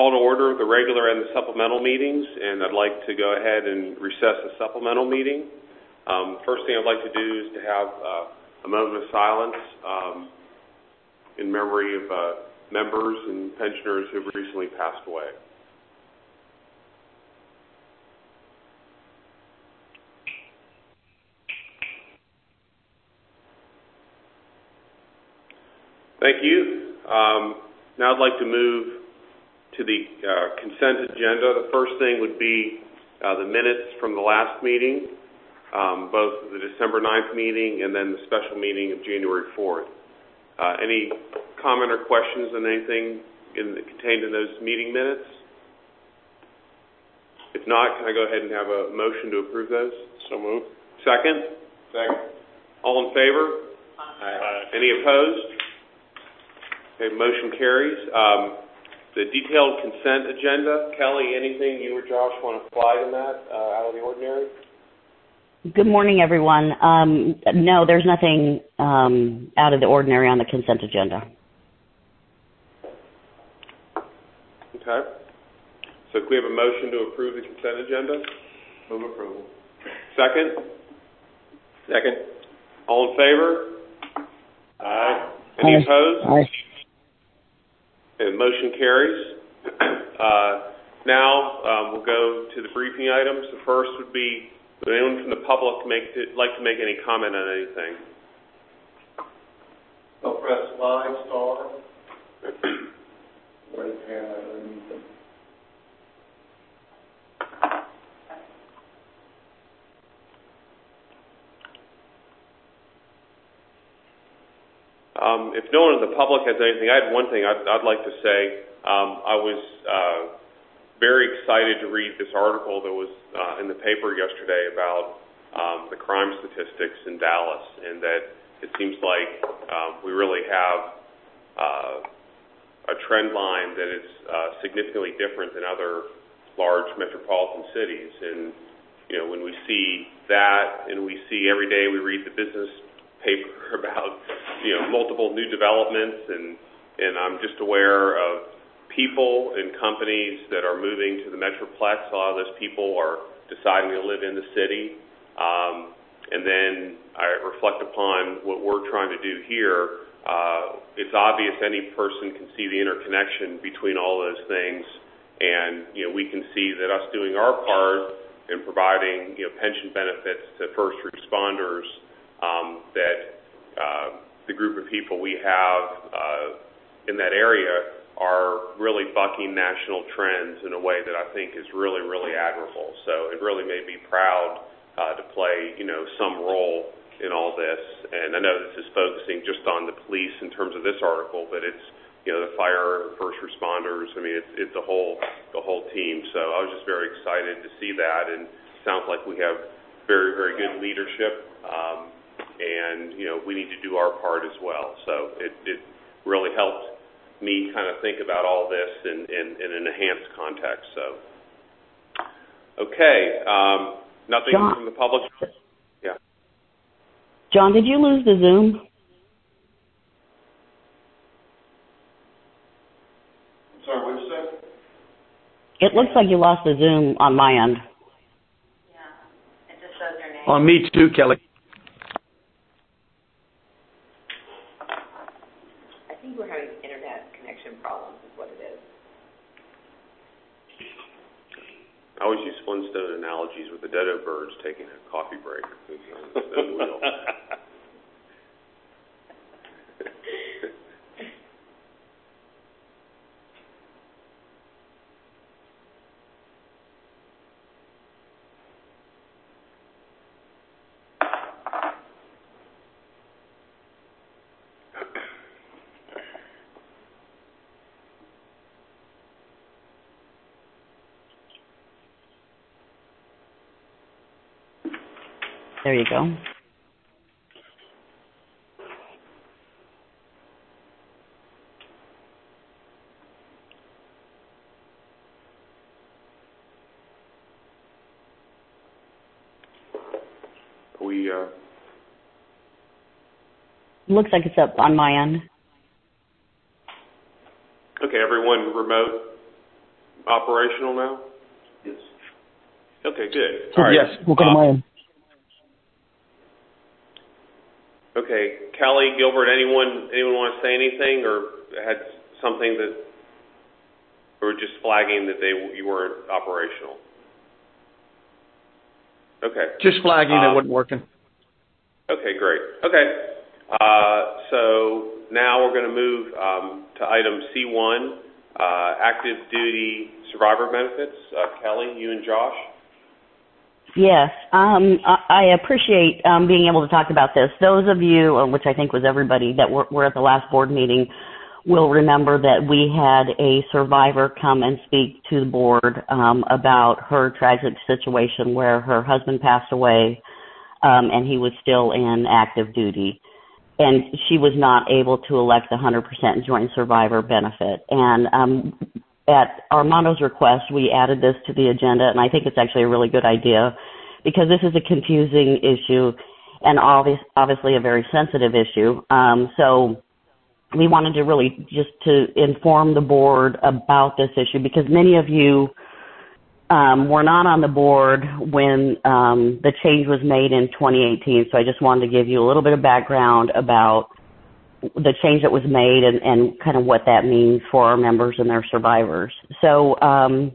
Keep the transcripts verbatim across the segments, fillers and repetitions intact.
call to order the regular and the supplemental meetings, and I'd like to go ahead and recess the supplemental meeting. Um, first thing I'd like to do is to have uh, a moment of silence um, in memory of uh, members and pensioners who have recently passed away. Thank you. Um, now I'd like to move to the uh, consent agenda. The first thing would be uh, the minutes from the last meeting, um, both the December ninth meeting and then the special meeting of January fourth. Uh, any comment or questions on anything in the, contained in those meeting minutes? If not, can I go ahead and have a motion to approve those? So moved. Second? Second. All in favor? Aye. Any opposed? Okay, motion carries. Um, the detailed consent agenda, Kelly, anything you or Josh want to flag in that uh, out of the ordinary? Good morning, everyone. Um, no, there's nothing um, out of the ordinary on the consent agenda. Okay. So can we have a motion to approve the consent agenda? Move approval. Second? Second. All in favor? Aye. Any Aye. opposed? Aye. And motion carries. Uh, now um, we'll go to the briefing items. The first would be, would anyone from the public make to, like to make any comment on anything? I'll press live star. Raise hand underneath them. Um, if no one in the public has anything, I had one thing I'd, I'd like to say. Um, I was uh, very excited to read this article that was uh, in the paper yesterday about um, the crime statistics in Dallas, and that it seems like um, we really have uh, a trend line that is uh, significantly different than other large metropolitan cities. And, you know, when we see that, and we see every day we read the business paper about, you know, multiple new developments, and and I'm just aware of people and companies that are moving to the Metroplex. A lot of those people are deciding to live in the city, um, and then I reflect upon what we're trying to do here. Uh, it's obvious any person can see the interconnection between all those things, and you know, we can see that us doing our part in providing, you know, pension benefits to first responders, Um, that uh, the group of people we have uh, in that area are really bucking national trends in a way that I think is really, really admirable. So it really made me proud uh, to play, you know, some role in all this. And I know this is focusing just on the police in terms of this article, but it's, you know, the fire, first responders. I mean, it's, it's the whole the whole team. So I was just very excited to see that, and it sounds like we have very, very good leadership. Um, And, you know, we need to do our part as well. So it, it really helped me kind of think about all this in, in, in an enhanced context. So, okay. Um, nothing John, from the public? Yeah. John, did you lose the Zoom? Sorry, what did you say? It looks like you lost the Zoom on my end. Yeah. It just shows your name. On me too, Kelly. I think we're having internet connection problems is what it is. I always use Flintstone analogies with the dodo birds taking a coffee break. Stone wheel. There you go. We, uh... Looks like it's up on my end. Okay, everyone remote? operational now? Yes. Okay, good. So, All right. yes, we'll go to Uh, my end. Okay, Kelly, Gilbert, anyone anyone want to say anything or had something that, or just flagging that they you weren't operational? Okay. Just flagging um, it wasn't working. Okay, great. Okay, uh, so now we're going to move um, to item C one, uh, active duty survivor benefits. Uh, Kelly, you and Josh. Yes, um, I, I appreciate um, being able to talk about this. Those of you, which I think was everybody that were, were at the last board meeting, will remember that we had a survivor come and speak to the board um, about her tragic situation where her husband passed away um, and he was still in active duty. And she was not able to elect the one hundred percent joint survivor benefit. And um, at Armando's request, we added this to the agenda, and I think it's actually a really good idea because this is a confusing issue and obvious, obviously a very sensitive issue. Um, so we wanted to really just to inform the board about this issue because many of you um, were not on the board when um, the change was made in twenty eighteen. So I just wanted to give you a little bit of background about the change that was made and, and kind of what that means for our members and their survivors. So um,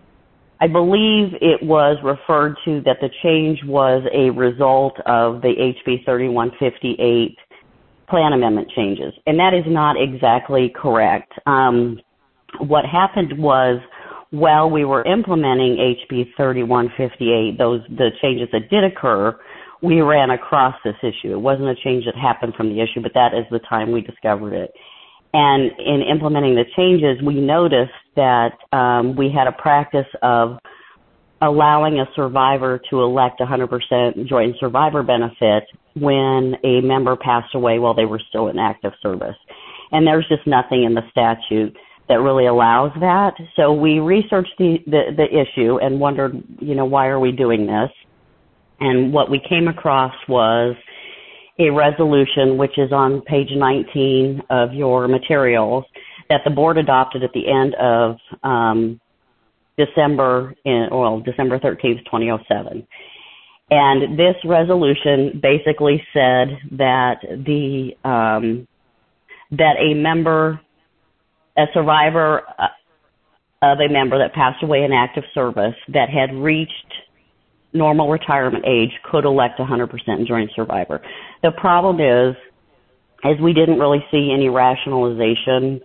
I believe it was referred to that the change was a result of the H B thirty-one fifty-eight plan amendment changes, and that is not exactly correct. Um, what happened was while we were implementing H B thirty-one fifty-eight, those the changes that did occur, we ran across this issue. It wasn't a change that happened from the issue, but that is the time we discovered it. And in implementing the changes, we noticed that um, we had a practice of allowing a survivor to elect one hundred percent joint survivor benefit when a member passed away while they were still in active service. And there's just nothing in the statute that really allows that. So we researched the, the, the issue and wondered, you know, why are we doing this? And what we came across was a resolution, which is on page nineteen of your materials, that the board adopted at the end of um, December, in, well, December thirteenth, twenty oh seven. And this resolution basically said that the um, that a member, a survivor of a member that passed away in active service that had reached normal retirement age could elect one hundred percent joint survivor. The problem is, is we didn't really see any rationalization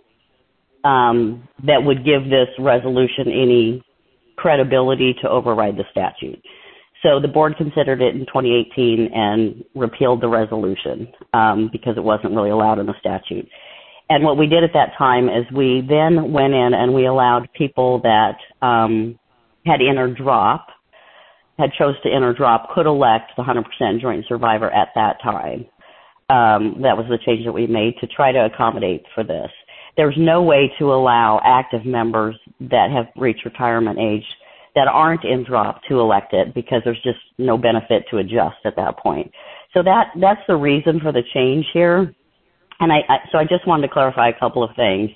um, that would give this resolution any credibility to override the statute. So the board considered it in twenty eighteen and repealed the resolution um, because it wasn't really allowed in the statute. And what we did at that time is we then went in and we allowed people that um, had entered drop, had chose to enter drop, could elect the one hundred percent joint survivor at that time. Um, that was the change that we made to try to accommodate for this. There's no way to allow active members that have reached retirement age that aren't in drop to elect it because there's just no benefit to adjust at that point. So that that's the reason for the change here. And I, I so I just wanted to clarify a couple of things.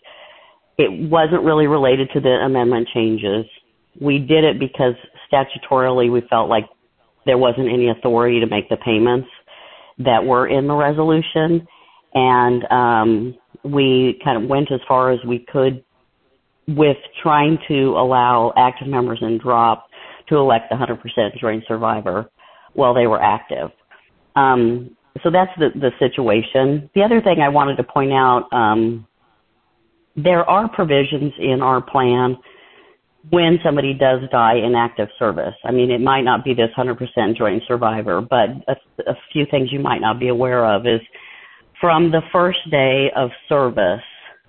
It wasn't really related to the amendment changes. We did it because statutorily we felt like there wasn't any authority to make the payments that were in the resolution. And um, we kind of went as far as we could with trying to allow active members in drop to elect the one hundred percent joint survivor while they were active. Um, so that's the, the situation. The other thing I wanted to point out, um, there are provisions in our plan when somebody does die in active service. I mean, it might not be this one hundred percent joint survivor, but a, a few things you might not be aware of is from the first day of service,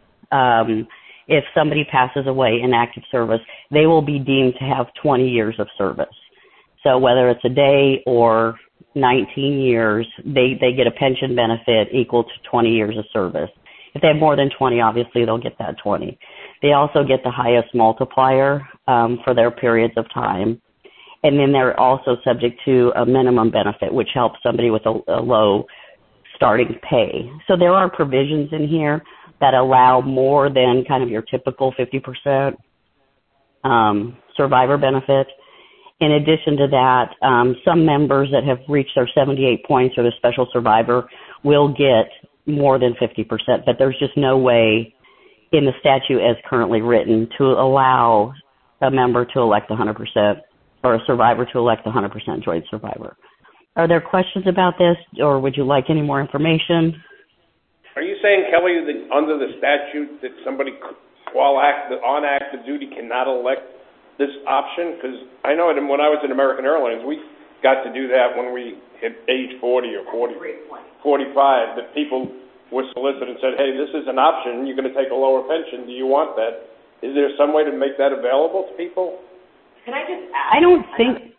um, if somebody passes away in active service, they will be deemed to have twenty years of service. So whether it's a day or nineteen years, they, they get a pension benefit equal to twenty years of service. If they have more than twenty, obviously they'll get that twenty. They also get the highest multiplier um, for their periods of time. And then they're also subject to a minimum benefit, which helps somebody with a, a low starting pay. So there are provisions in here that allow more than kind of your typical fifty percent um, survivor benefit. In addition to that, um, some members that have reached their seventy-eight points or the special survivor will get more than fifty percent, but there's just no way in the statute as currently written to allow a member to elect one hundred percent or a survivor to elect one hundred percent joint survivor. Are there questions about this, or would you like any more information? Are you saying, Kelly, that under the statute that somebody while active, on active duty cannot elect this option? Because I know that when I was in American Airlines, we got to do that when we hit age forty or forty, forty-five, that people were solicited and said, hey, this is an option. You're going to take a lower pension. Do you want that? Is there some way to make that available to people? Can I just add? I don't think...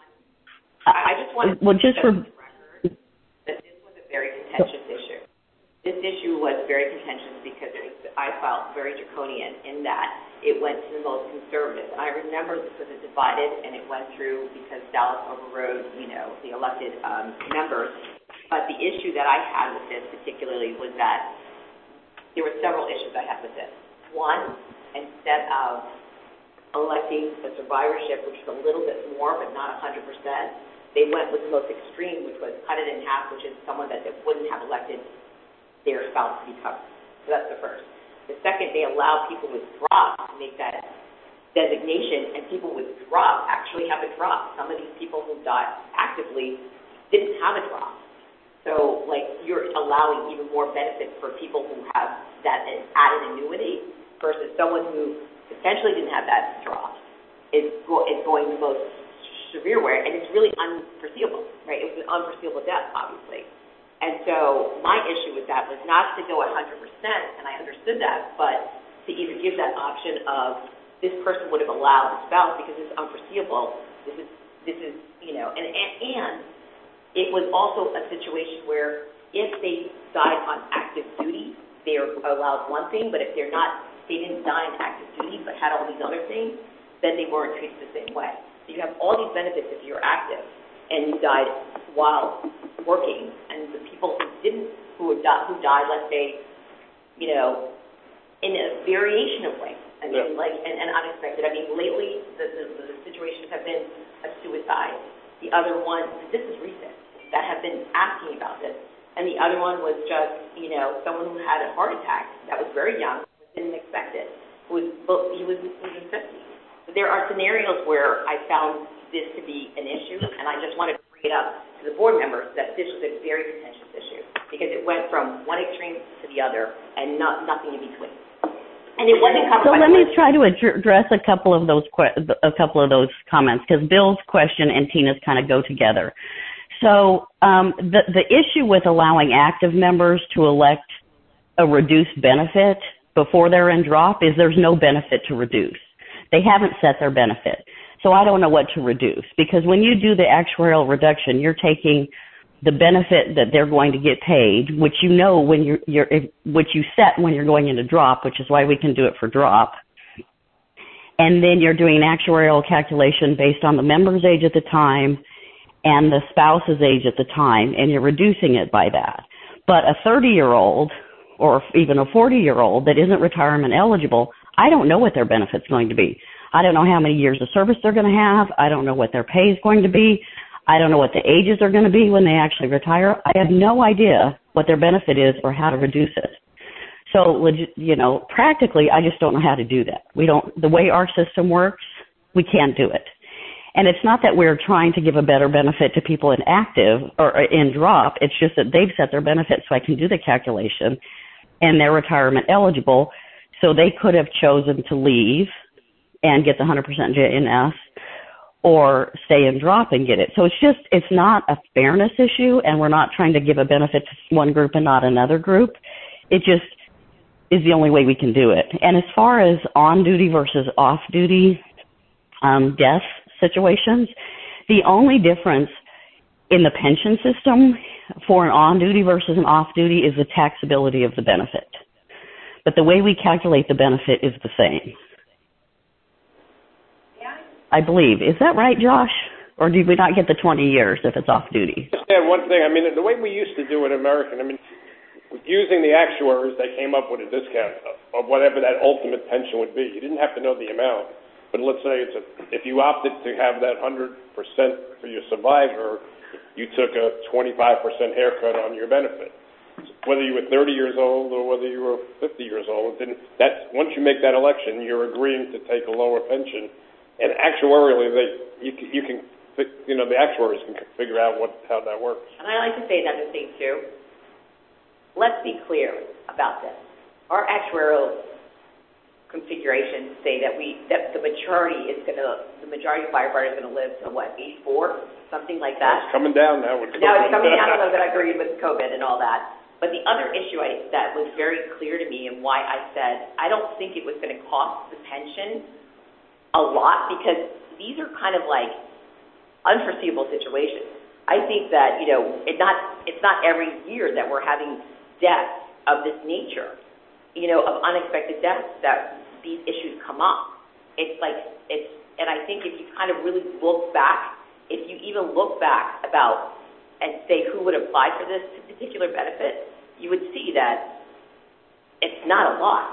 I just want to... Well, just for... that this was a very contentious issue. This issue was very contentious because it was, I felt very draconian in that it went to the most conservative. And I remember this was divided, and it went through because Dallas overrode, you know, the elected um, members. But the issue that I had with this particularly was that there were several issues I had with this. One, instead of electing the survivorship, which is a little bit more but not one hundred percent, they went with the most extreme, which was cut it in half, which is someone that wouldn't have elected their spouse to be covered. So that's the first. The second, they allow people with drop to make that designation, and people with drop actually have a drop. Some of these people who died actively didn't have a drop. So, like, you're allowing even more benefits for people who have that added annuity versus someone who potentially didn't have that drop is, go, is going the most severe way, and it's really unforeseeable, right? It was an unforeseeable death, obviously. And so my issue with that was not to go one hundred percent, and I understood that, but to either give that option of this person would have allowed the spouse because it's unforeseeable. This is, this is you know, and, and, and it was also a situation where if they died on active duty, they are allowed one thing, but if they're not, they didn't die on active duty but had all these other things, then they weren't treated the same way. So you have all these benefits if you're active and you died while working, and the people who didn't, who, di- who died, let's say, you know, in a variation of ways. I mean, yeah. like, and, and unexpected. I mean, lately the, the, the situations have been a suicide. The other one, this is recent, that have been asking about this. And the other one was just, you know, someone who had a heart attack that was very young, didn't expect it. Who was, he was, he was in fifty. So there are scenarios where I found this to be an issue, and I just wanted to bring it up to the board members that this was a very contentious issue because it went from one extreme to the other and not, nothing in between. And it wasn't covered. So let me try to address a couple of those que- a couple of those comments because Bill's question and Tina's kind of go together. So um, the the issue with allowing active members to elect a reduced benefit before they're in drop is there's no benefit to reduce. They haven't set their benefit. So I don't know what to reduce because when you do the actuarial reduction, you're taking the benefit that they're going to get paid, which you know when you're, you're which you set when you're going into drop, which is why we can do it for drop. And then you're doing an actuarial calculation based on the member's age at the time and the spouse's age at the time, and you're reducing it by that. But a thirty-year-old or even a forty-year-old that isn't retirement eligible, I don't know what their benefit's going to be. I don't know how many years of service they're going to have. I don't know what their pay is going to be. I don't know what the ages are going to be when they actually retire. I have no idea what their benefit is or how to reduce it. So, you know, practically, I just don't know how to do that. We don't, the way our system works, we can't do it. And it's not that we're trying to give a better benefit to people in active or in drop. It's just that they've set their benefit so I can do the calculation and they're retirement eligible. So they could have chosen to leave and get the one hundred percent J N S or stay and drop and get it. So it's just, it's not a fairness issue, and we're not trying to give a benefit to one group and not another group. It just is the only way we can do it. And as far as on-duty versus off-duty um, death situations, the only difference in the pension system for an on-duty versus an off-duty is the taxability of the benefit. But the way we calculate the benefit is the same. I believe. Is that right, Josh? Or did we not get the twenty years if it's off-duty? Just add one thing. I mean, the way we used to do it in American, I mean, using the actuaries, they came up with a discount of whatever that ultimate pension would be. You didn't have to know the amount. But let's say it's a, if you opted to have that one hundred percent for your survivor, you took a twenty-five percent haircut on your benefit. Whether you were thirty years old or whether you were fifty years old, then that's, once you make that election, you're agreeing to take a lower pension. And actuarially, they, you can, you can, you know, the actuaries can figure out what, how that works. And I like to say another thing, too. Let's be clear about this. Our actuarial configurations say that we, that the majority is going to, the majority of firefighters are going to live to, what, eighty-four? Something like that? It's coming down now with COVID. No, it's coming down a little bit. I agree with COVID and all that. But the other issue I, that was very clear to me and why I said I don't think it was going to cost the pension a lot, because these are kind of like unforeseeable situations. I think that, you know, it not it's not every year that we're having deaths of this nature, you know, of unexpected deaths that these issues come up. It's like, it's, and I think if you kind of really look back, if you even look back about and say who would apply for this particular benefit, you would see that it's not a lot.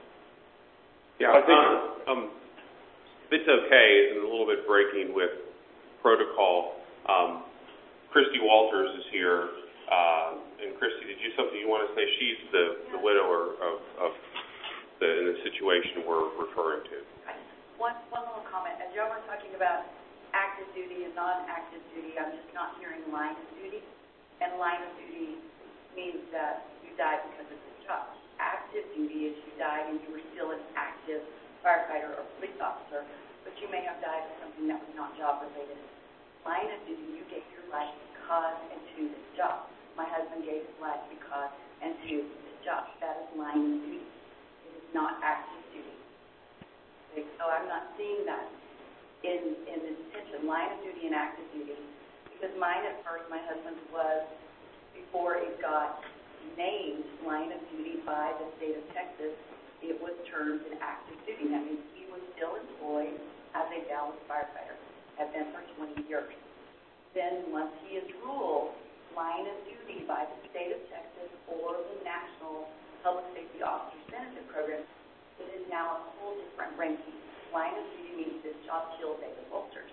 Yeah, I think um, um, if it's okay, and a little bit breaking with protocol, um, Christy Walters is here. Uh, and Christy, did you something you want to say? She's the, the widower of, of the, in the situation we're referring to. One, one little comment. As y'all were talking about active duty and non-active duty, I'm just not hearing line of duty. And line of duty means that you died because of the job. Active duty is you died and you were still an active firefighter or police officer, but you may have died of something that was not job-related. Line of duty, you gave your life because and to this job. My husband gave his life because and to this job. That is line of duty. It is not active duty. Okay, so I'm not seeing that in, in this pension, line of duty and active duty, because mine at first, my husband's was, before it got named line of duty by the state of Texas, it was termed an active duty. That means he was still employed as a Dallas firefighter, had been for twenty years. Then once he is ruled line of duty by the state of Texas or the National Public Safety Officers Benefit Program, it is now a whole different ranking. Line of duty means this job killed David Walters.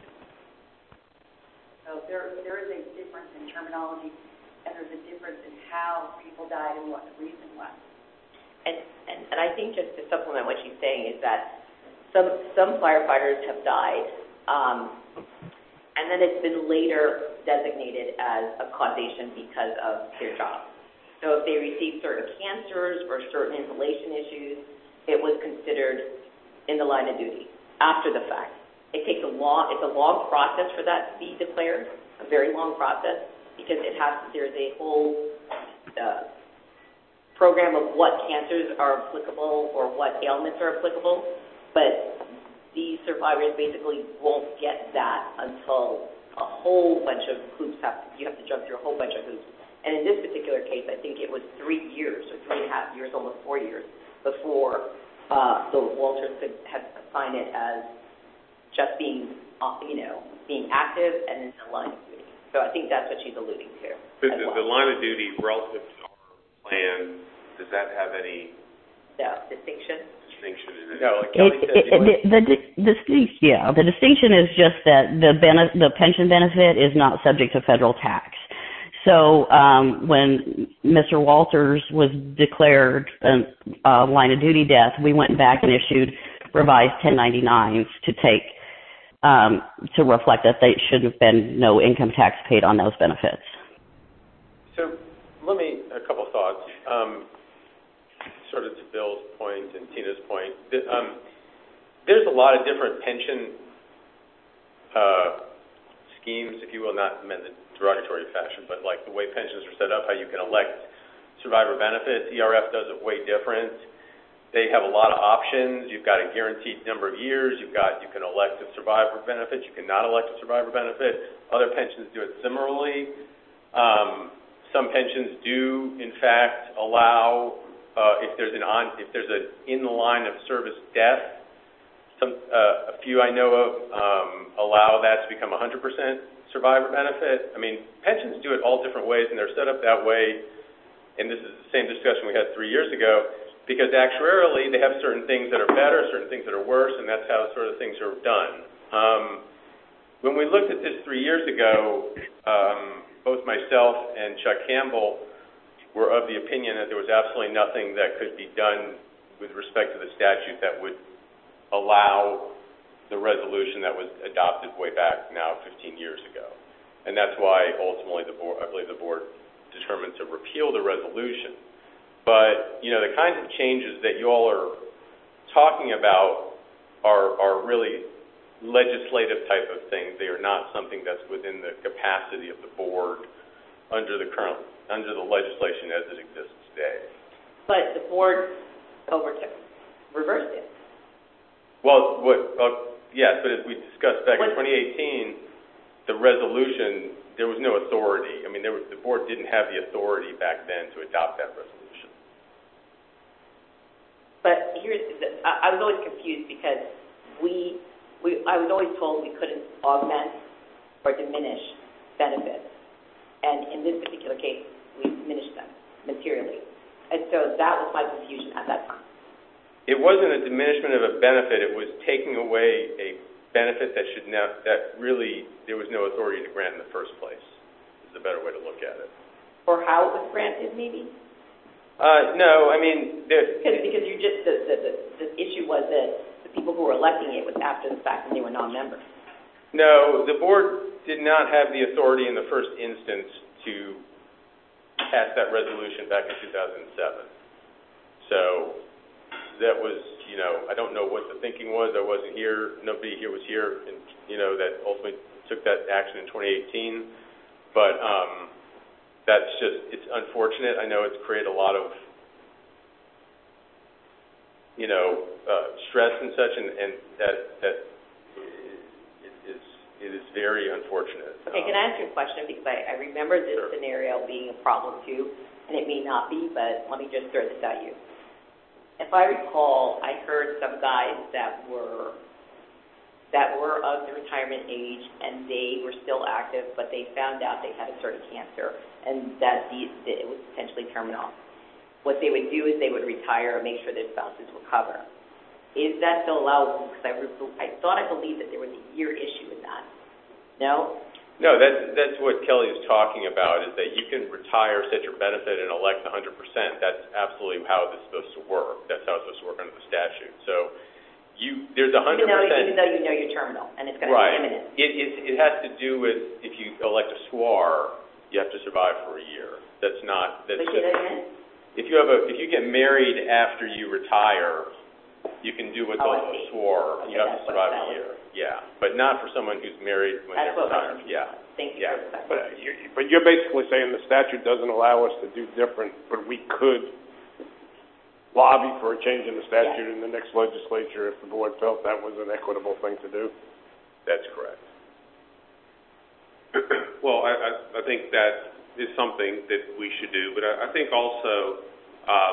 So there, there is a difference in terminology, and there's a difference in how people died and what the reason was. And, and, and I think just to supplement what she's saying is that some some firefighters have died, um, and then it's been later designated as a causation because of their job. So if they received certain cancers or certain inhalation issues, it was considered in the line of duty after the fact. It takes a long, it's a long process for that to be declared, a very long process, because it has, there's a whole uh, program of what cancers are applicable or what ailments are applicable, but these survivors basically won't get that until a whole bunch of hoops have to, you have to jump through a whole bunch of hoops. And in this particular case, I think it was three years or three and a half years, almost four years, before uh, the Walters could have assigned it as just being, uh, you know, being active and in the line of duty. So I think that's what she's alluding to. But the, well. the line of duty relative to our plan, does that have any the distinction? distinction in it? No, like Kelly It, said, it, you the, the, the distinction, yeah, the distinction is just that the bene- the pension benefit is not subject to federal tax. So um, when Mister Walters was declared a uh, line of duty death, we went back and issued revised ten ninety-nines to take um, to reflect that there should have been no income tax paid on those benefits. So let me, a couple thoughts. Um, sort of to Bill's point and Tina's point. Th- um, there's a lot of different pension uh, schemes, if you will, not meant in a derogatory fashion, but like the way pensions are set up, how you can elect survivor benefits. E R F does it way different. They have a lot of options. You've got a guaranteed number of years. You've got, you can elect a survivor benefit. You cannot elect a survivor benefit. Other pensions do it similarly. Um, some pensions do, in fact, allow, uh, if there's an on, if there's an in the line of service death, some, uh, a few I know of um, allow that to become one hundred percent survivor benefit. I mean, pensions do it all different ways, and they're set up that way, and this is the same discussion we had three years ago, because actuarially they have certain things that are better, certain things that are worse, and that's how sort of things are done. Um, when we looked at this three years ago, um, both myself and Chuck Campbell were of the opinion that there was absolutely nothing that could be done with respect to the statute that would allow the resolution that was adopted way back now fifteen years ago. And that's why ultimately the board, I believe the board determined to repeal the resolution. But, you know, the kinds of changes that you all are talking about are, are really legislative type of things. They are not something that's within the capacity of the board under the current, under the legislation as it exists today. But the board overtook, reversed it. Well, what, uh, yes, but as we discussed back What? in twenty eighteen, the resolution, there was no authority. I mean, there was, the board didn't have the authority back then to adopt that resolution. But here's, the, I, I was always confused because we, we, I was always told we couldn't augment or diminish benefits. And in this particular case, we diminished them materially. And so that was my confusion at that time. It wasn't a diminishment of a benefit. It was taking away a benefit that should not, that really there was no authority to grant in the first place, is a better way to look at it. Or how it was granted, maybe? Uh, no, I mean, there, Because, because you just, the, the, the, the issue was that the people who were electing it was after the fact and they were non-members. no, the board did not have the authority in the first instance to pass that resolution back in two thousand seven. So that was, you know, I don't know what the thinking was. I wasn't here. Nobody here was here, and, you know, that ultimately took that action in twenty eighteen. But um, that's just, it's unfortunate. I know it's created a lot of, you know, uh, stress and such, and, and that that it is it is very unfortunate. Okay, can I ask you a question? Because I, I remember this Sure. scenario being a problem too, and it may not be, but let me just throw this at you. If I recall, I heard some guys that were that were of the retirement age and they were still active, but they found out they had a certain cancer and that, the, that it was potentially terminal. What they would do is they would retire and make sure their spouses would cover. Is that still allowable? Because I, re- I thought I believed that there was a year issue in that. No? No, that's that's what Kelly is talking about, is that you can retire, set your benefit, and elect one hundred percent. That's absolutely how this is supposed to work. That's how it's supposed to work under the statute. So you there's one hundred percent. Even though, even though you know you're terminal and it's going to right. be imminent. It, it, it has to do with if you elect a S W A R, you have to survive for a year. That's not. That's Wait, say that again? If you have a if you get married after you retire, you can do what's Oh, called a I see. S W A R. Okay, You have that's to survive what a that year. Yeah, but not for someone who's married when That's they what retire. I was Yeah. Thank you Yeah. for that. But, you, but you're basically saying the statute doesn't allow us to do different, but we could lobby for a change in the statute Yes. in the next legislature if the board felt that was an equitable thing to do. That's correct. Well, I, I, I think that is something that we should do, but I, I think also, um,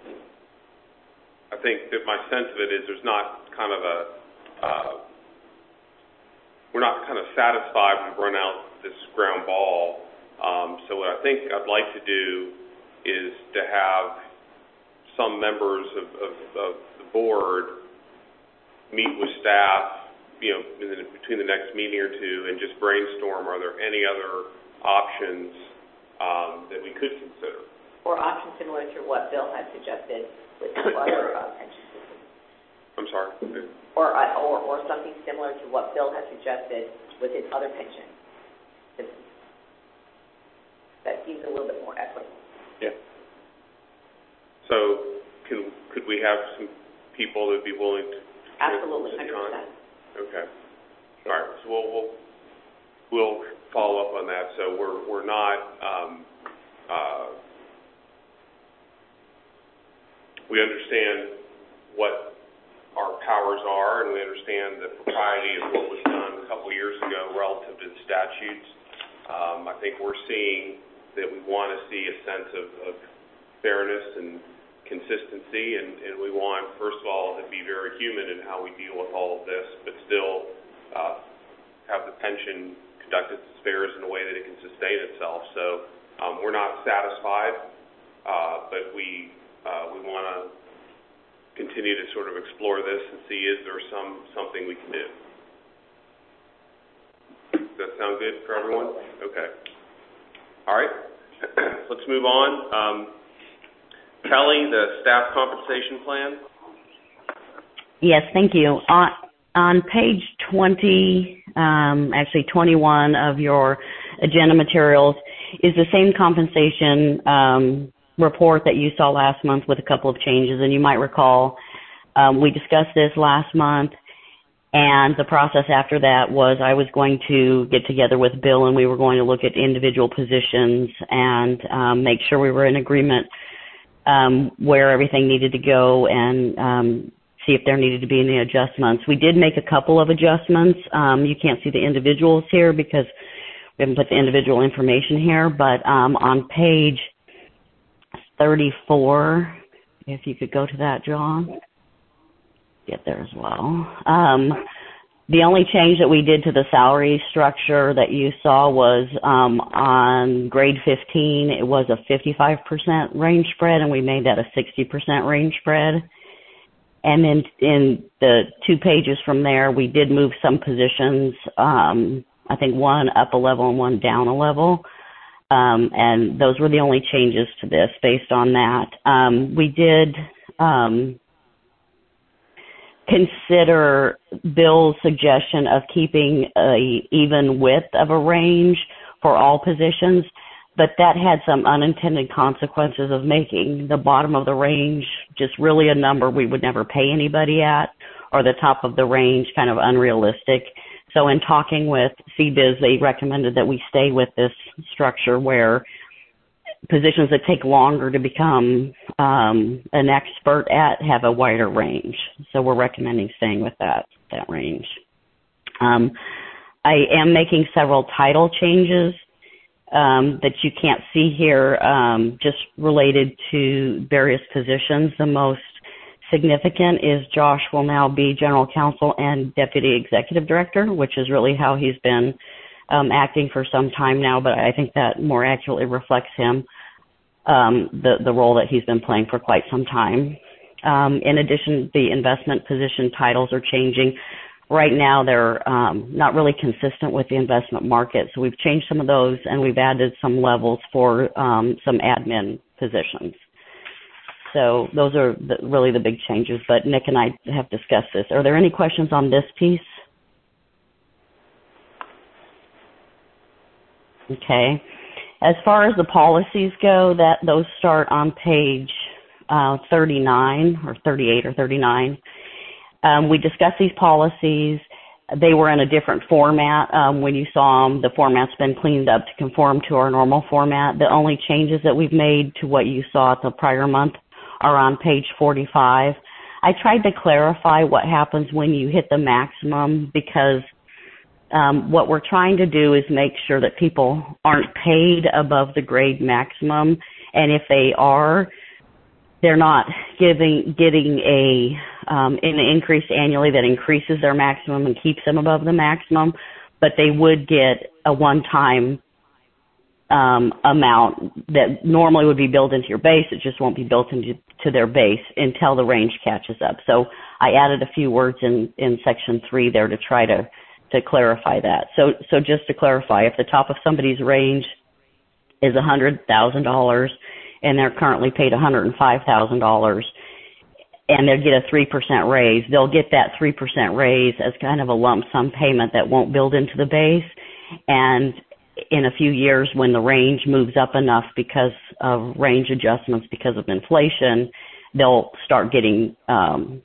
I think that my sense of it is there's not kind of a, uh, we're not kind of satisfied we've run out this ground ball. Um, so what I think I'd like to do is to have some members of, of, of the board meet with staff, you know, in the, between the next meeting or two and just brainstorm, are there any other options um, that we could consider? Or options similar to what Bill had suggested with the other uh, pension system. I'm sorry? Or, uh, or, or something similar to what Bill had suggested with his other pension system. That seems a little bit more equitable. Yeah. So can, could we have some people that would be willing to? Absolutely, to one hundred percent. Okay. All right. So we'll, we'll, we'll follow up on that. So we're, we're not, um, uh, we understand what our powers are, and we understand the propriety of what was done a couple years ago relative to the statutes. Um, I think we're seeing that we want to see a sense of, of fairness and consistency, and, and we want, first of all, to be very human in how we deal with all of this, but still uh, have the pension conduct its affairs in a way that it can sustain itself. So um, we're not satisfied, uh, but we uh, we want to continue to sort of explore this and see is there some something we can do. Does that sound good for everyone? Okay. All right. Let's move on. Um, Kelly, the staff compensation plan. Yes, thank you. On, on page twenty, um, actually twenty-one of your agenda materials is the same compensation um, report that you saw last month with a couple of changes. And you might recall um, we discussed this last month, and the process after that was I was going to get together with Bill and we were going to look at individual positions and um, make sure we were in agreement um, where everything needed to go and um, see if there needed to be any adjustments. We did make a couple of adjustments. Um, you can't see the individuals here because we haven't put the individual information here, but um, on page thirty-four, if you could go to that, John, get there as well. Um, the only change that we did to the salary structure that you saw was um, on grade fifteen, it was a fifty-five percent range spread, and we made that a sixty percent range spread. And then in the two pages from there, we did move some positions, um, I think one up a level and one down a level. Um, and those were the only changes to this based on that. Um, we did um, consider Bill's suggestion of keeping a even width of a range for all positions, but that had some unintended consequences of making the bottom of the range just really a number we would never pay anybody at, or the top of the range kind of unrealistic. So in talking with C B I Z, they recommended that we stay with this structure where positions that take longer to become um, an expert at have a wider range. So we're recommending staying with that, that range. Um, I am making several title changes um, that you can't see here, um, just related to various positions. The most significant is Josh will now be General Counsel and Deputy Executive Director, which is really how he's been um, acting for some time now, but I think that more accurately reflects him, um, the, the role that he's been playing for quite some time. Um, in addition, the investment position titles are changing. Right now, they're um, not really consistent with the investment market, so we've changed some of those, and we've added some levels for um, some admin positions. So those are the, really the big changes, but Nick and I have discussed this. Are there any questions on this piece? Okay. As far as the policies go, that those start on page uh, thirty-nine or thirty-eight or thirty-nine. Um, we discussed these policies. They were in a different format. Um, when you saw them, the format's been cleaned up to conform to our normal format. The only changes that we've made to what you saw at the prior month are on page forty-five. I tried to clarify what happens when you hit the maximum because um, what we're trying to do is make sure that people aren't paid above the grade maximum, and if they are, they're not giving getting a um, an increase annually that increases their maximum and keeps them above the maximum, but they would get a one-time um, amount that normally would be built into your base. It just won't be built into to their base until the range catches up. So I added a few words in, in section three there to try to, to clarify that. So so just to clarify, if the top of somebody's range is one hundred thousand dollars and they're currently paid one hundred five thousand dollars, and they'll get a three percent raise, they'll get that three percent raise as kind of a lump sum payment that won't build into the base. And in a few years, when the range moves up enough because of range adjustments because of inflation, they'll start getting um,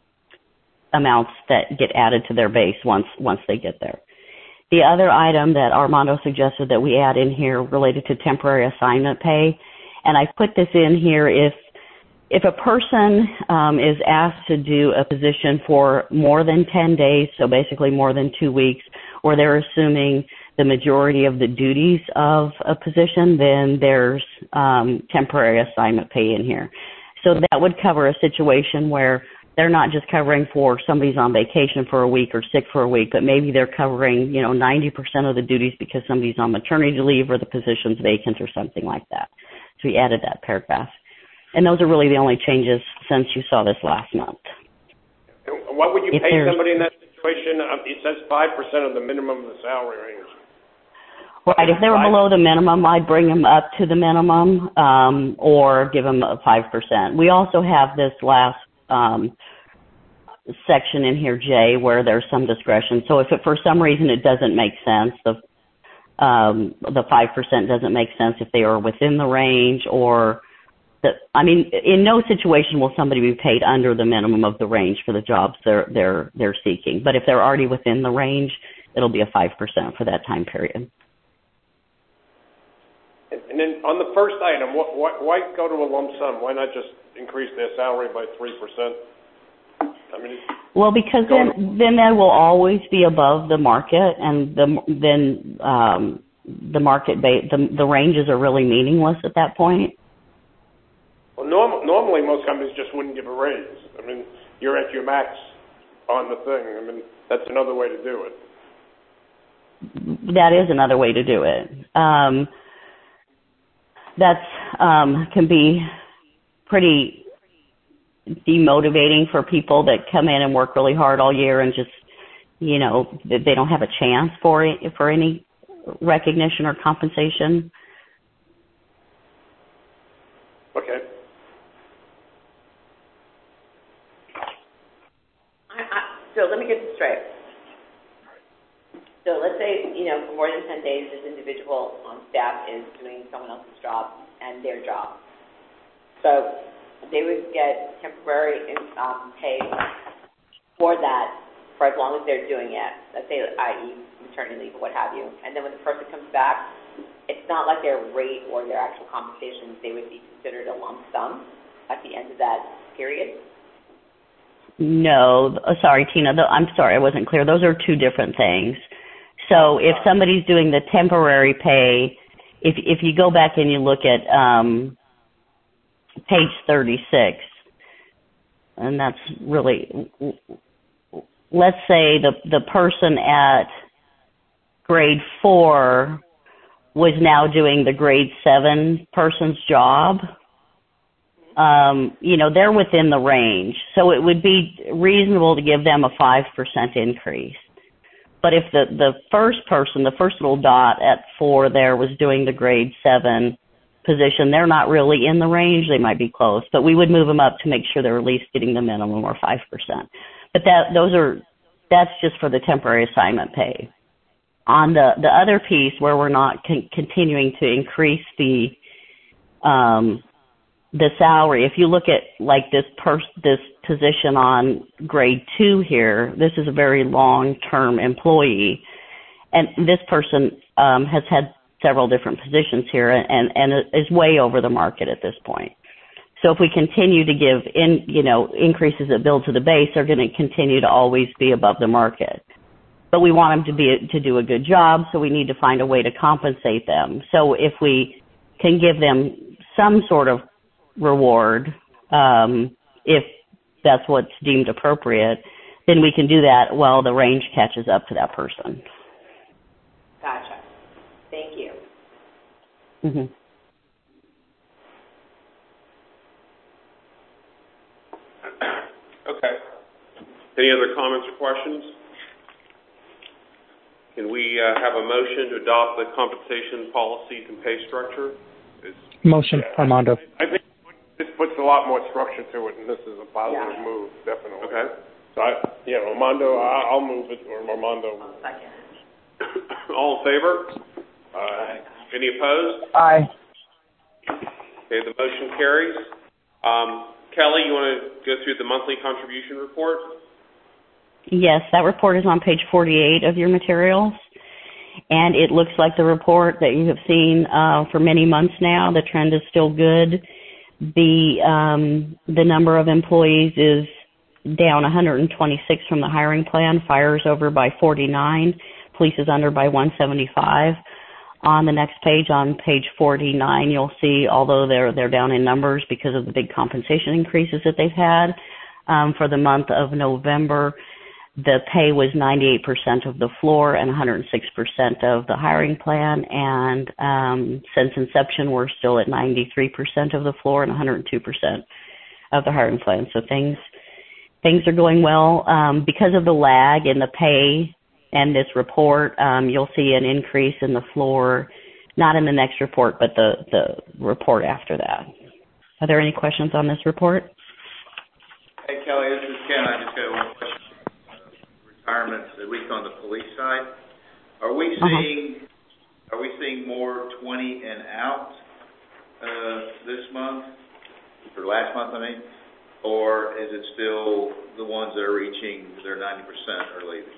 amounts that get added to their base once once they get there. The other item that Armando suggested that we add in here related to temporary assignment pay, and I put this in here if If a person um, is asked to do a position for more than ten days, so basically more than two weeks, or they're assuming the majority of the duties of a position, then there's um, temporary assignment pay in here. So that would cover a situation where they're not just covering for somebody's on vacation for a week or sick for a week, but maybe they're covering, you know, ninety percent of the duties because somebody's on maternity leave or the position's vacant or something like that. So we added that paragraph. And those are really the only changes since you saw this last month. And what would you If pay there's- somebody in that situation? Um, it says five percent of the minimum of the salary range. Right, if they were below the minimum, I'd bring them up to the minimum, um, or give them a five percent. We also have this last um, section in here, Jay, where there's some discretion. So if it, for some reason it doesn't make sense, the um, the five percent doesn't make sense if they are within the range, or the, I mean, in no situation will somebody be paid under the minimum of the range for the jobs they're they're they're seeking. But if they're already within the range, it'll be a five percent for that time period. And then on the first item, wh- wh- why go to a lump sum? Why not just increase their salary by three percent? I mean, well, because then then that will always be above the market, and the then um, the market ba- the the ranges are really meaningless at that point. well, norm- normally most companies just wouldn't give a raise. I mean, you're at your max on the thing. I mean, that's another way to do it. That is another way to do it. Um, that's um, can be pretty demotivating for people that come in and work really hard all year and just, you know, they don't have a chance for it, for any recognition or compensation. Okay. I, I, so let me get this straight. So let's say, you know, for more than ten days, this individual on staff is doing someone else's job and their job. So they would get temporary um, pay for that for as long as they're doing it, let's say, that is maternity leave or what have you. And then when the person comes back, it's not like their rate or their actual compensation, they would be considered a lump sum at the end of that period? No, uh, sorry, Tina, the, I'm sorry, I wasn't clear. Those are two different things. So if somebody's doing the temporary pay, if if you go back and you look at um, page thirty-six, and that's really, let's say the the person at grade four was now doing the grade seven person's job. Um, you know, they're within the range, so it would be reasonable to give them a five percent increase. But if the, the first person, the first little dot at four there was doing the grade seven position, they're not really in the range. They might be close, but we would move them up to make sure they're at least getting the minimum or five percent. But that, those are, that's just for the temporary assignment pay. On the, the other piece where we're not con- continuing to increase the, um, the salary, if you look at like this pers- this position on grade two here, this is a very long-term employee, and this person um, has had several different positions here and, and is way over the market at this point. So if we continue to give in, you know, increases that build to the base, they're going to continue to always be above the market. But we want them to be to do a good job, so we need to find a way to compensate them. So if we can give them some sort of reward, um, if that's what's deemed appropriate, then we can do that while the range catches up to that person. Gotcha. Thank you. Mm-hmm. Okay. Any other comments or questions? Can we uh, have a motion to adopt the compensation policies and pay structure? Is, Motion, Yeah, Armando. I think this puts a lot more structure to it, and this is a positive Yeah. move, definitely. Okay. So, I, yeah, Armando, I- I'll move it, or Armando. I'll second. All in favor? Aye. Any opposed? Aye. Okay, the motion carries. Um, Kelly, you want to go through the monthly contribution report? Yes, that report is on page forty-eight of your materials, and it looks like the report that you have seen uh, for many months now. The trend is still good. The um, the number of employees is down one hundred twenty-six from the hiring plan. Fire is over by forty-nine. Police is under by one seventy-five. On the next page, on page forty-nine, you'll see, although they're they're down in numbers because of the big compensation increases that they've had um, for the month of November, The pay was ninety-eight percent of the floor and one hundred six percent of the hiring plan. And um, since inception, we're still at ninety-three percent of the floor and one hundred two percent of the hiring plan. So things things are going well. Um, because of the lag in the pay and this report, um, you'll see an increase in the floor, not in the next report, but the, the report after that. Are there any questions on this report? Hey, Kelly, this is Ken. I just got one question. Retirements, at least on the police side. Are we seeing uh-huh. are we seeing more twenty and out uh, this month, or last month, I mean? Or is it still the ones that are reaching their ninety percent are leaving?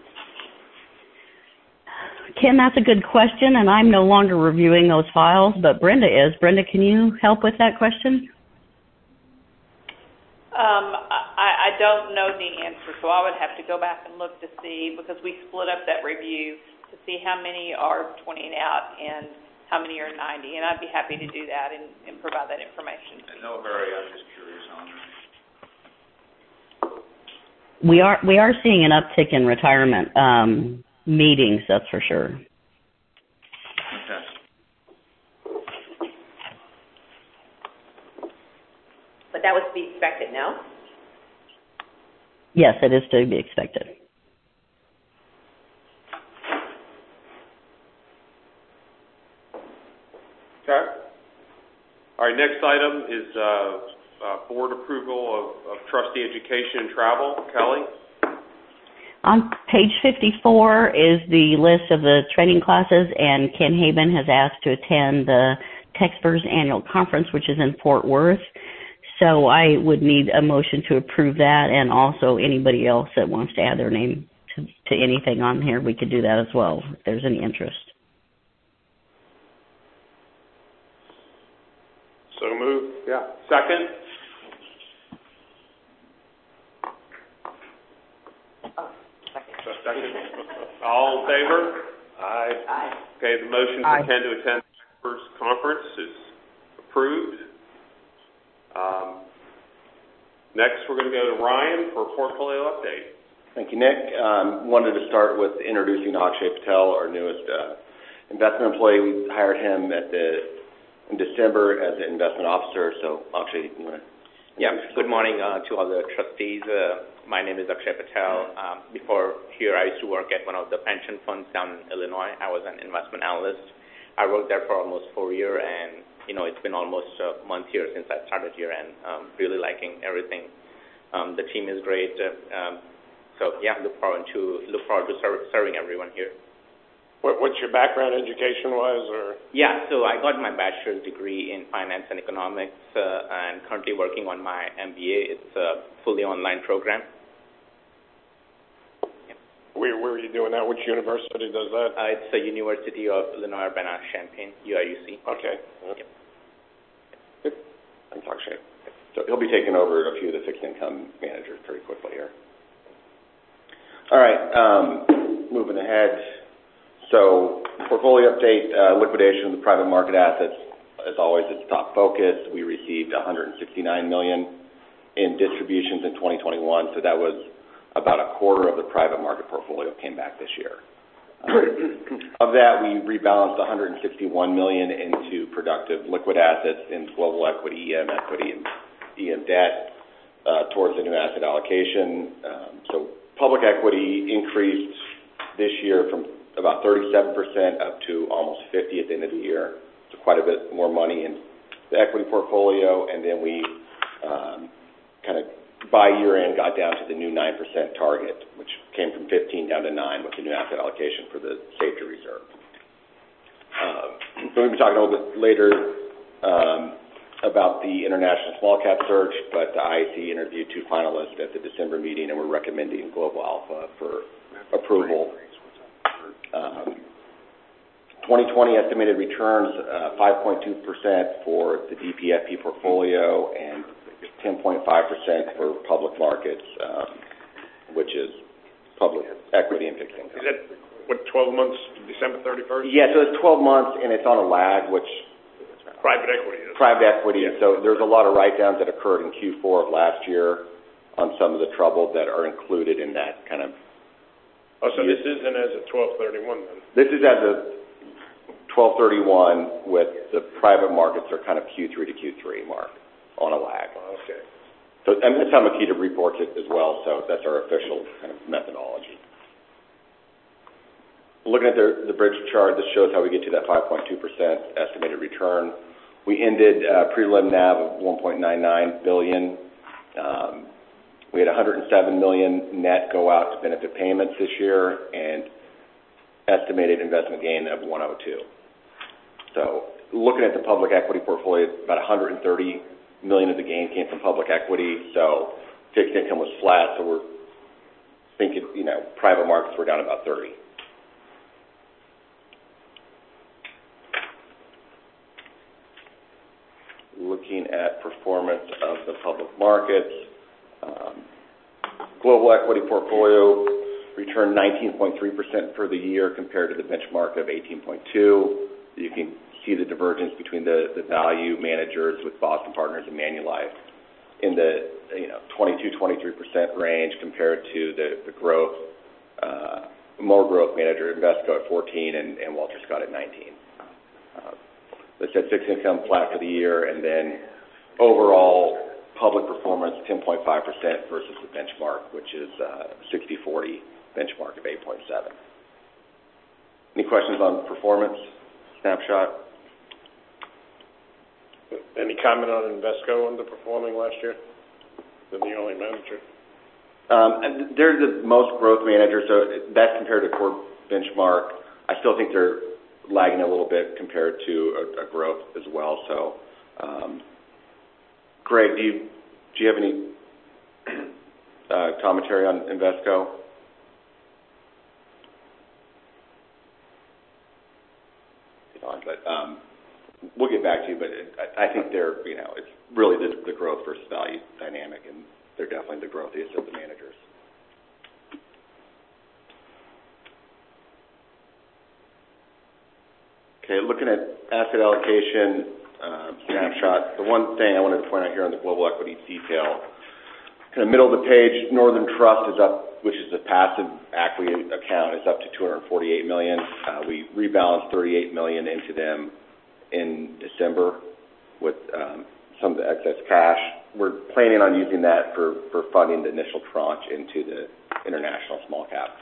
Ken, that's a good question, and I'm no longer reviewing those files, but Brenda is. Brenda, can you help with that question? Um, I, I don't know the answer, so I would have to go back and look to see, because we split up that review to see how many are twenty and out and how many are ninety, and I'd be happy to do that and, and provide that information. In no hurry, I'm just curious on that. We are we are seeing an uptick in retirement um, meetings, that's for sure. Okay. But that was to be expected, no? Yes, it is to be expected. Okay. All right, next item is uh, uh, board approval of, of trustee education and travel. Kelly? On page fifty-four is the list of the training classes, and Ken Haben has asked to attend the TechSpurs annual conference, which is in Fort Worth. So I would need a motion to approve that, and also anybody else that wants to add their name to, to anything on here, we could do that as well, if there's any interest. So moved. Yeah. Second? Oh, second. Second. All in favor? Aye. Aye. Okay, the motion Aye. for Ken to attend the first conference is approved. Um, next, we're going to go to Ryan for a portfolio update. Thank you, Nick. Um, wanted to start with introducing Akshay Patel, our newest uh, investment employee. We hired him at the in December as an investment officer. So, Akshay, you want to? Yeah. Good morning uh, to all the trustees. Uh, my name is Akshay Patel. Um, before here, I used to work at one of the pension funds down in Illinois. I was an investment analyst. I worked there for almost four years, and you know, it's been almost a month here since I started here, and um, really liking everything. Um, the team is great. Uh, um, so yeah, look forward to look forward to serve, serving everyone here. What, what's your background education-wise, or? Yeah, so I got my bachelor's degree in finance and economics, uh, and currently working on my M B A. It's a fully online program. Yeah. Where, where are you doing that? Which university does that? Uh, it's the University of Illinois Urbana-Champaign, U I U C. Okay. Yep. Good. Thanks, Akshay. So he'll be taking over a few of the fixed income managers pretty quickly here. All right, um, moving ahead. So portfolio update, uh, liquidation of the private market assets, as always, it's top focus. We received one hundred sixty-nine million dollars in distributions in twenty twenty-one, so that was about a quarter of the private market portfolio came back this year. Um, of that, we rebalanced one hundred sixty-one million dollars into productive liquid assets in global equity, E M equity, and E M debt uh, towards the new asset allocation. Um, so public equity increased this year from about thirty-seven percent up to almost fifty at the end of the year. So quite a bit more money in the equity portfolio, and then we um, kind of by year-end got down to the new nine percent target, which came from fifteen down to nine with the new asset allocation for the safety reserve. Um, so we'll be talking a little bit later um, about the international small cap search, but the I C interviewed two finalists at the December meeting, and we're recommending Global Alpha for approval. Um, twenty twenty estimated returns, uh, five point two percent for the D P F P portfolio and ten point five percent for public markets, um, which is public equity and fixed income. Is that, what, twelve months, December thirty-first? Yeah, so it's twelve months, and it's on a lag, which... Private equity is. Private equity. Yeah. So there's a lot of write-downs that occurred in Q four of last year on some of the trouble that are included in that kind of Oh, so this isn't as of twelve thirty-one then? This is as of twelve thirty-one with the private markets are kind of Q three to Q three mark on a lag. Oh, okay. So, and that's how Makita reports it as well, so that's our official kind of methodology. Looking at the, the bridge chart, this shows how we get to that five point two percent estimated return. We ended uh, prelim N A V of one point nine nine billion dollars. Um, we had one hundred seven million dollars net go out to benefit payments this year and estimated investment gain of one hundred two. So looking at the public equity portfolio, about one hundred thirty million dollars of the gain came from public equity. So fixed income was flat. So we're thinking, you know, private markets were down about thirty. Looking at performance of the public markets, um, global equity portfolio returned nineteen point three percent for the year compared to the benchmark of eighteen point two. You can see the divergence between the, the value managers with Boston Partners and Manulife in the you know twenty-two, twenty-three percent range compared to the, the growth, uh, more growth manager Invesco at fourteen and, and Walter Scott at nineteen. Uh, They said fixed income flat for the year, and then overall public performance ten point five percent versus the benchmark, which is uh, sixty forty benchmark of eight point seven. Any questions on performance snapshot? Any comment on Invesco underperforming last year? They're the only manager. Um, and they're the most growth manager, so that's compared to core benchmark. I still think they're lagging a little bit compared to a, a growth as well. So, um, Greg, do you do you have any uh, commentary on Invesco? But um, we'll get back to you. But it, I, I think they're you know it's really the, the growth versus value dynamic, and they're definitely the growthiest of the managers. Okay, looking at asset allocation uh, snapshot, the one thing I wanted to point out here on the global equity detail, kind of middle of the page, Northern Trust is up, which is the passive equity account, is up to two hundred forty-eight million dollars. Uh, we rebalanced thirty-eight million dollars into them in December with um, some of the excess cash. We're planning on using that for, for funding the initial tranche into the international small cap.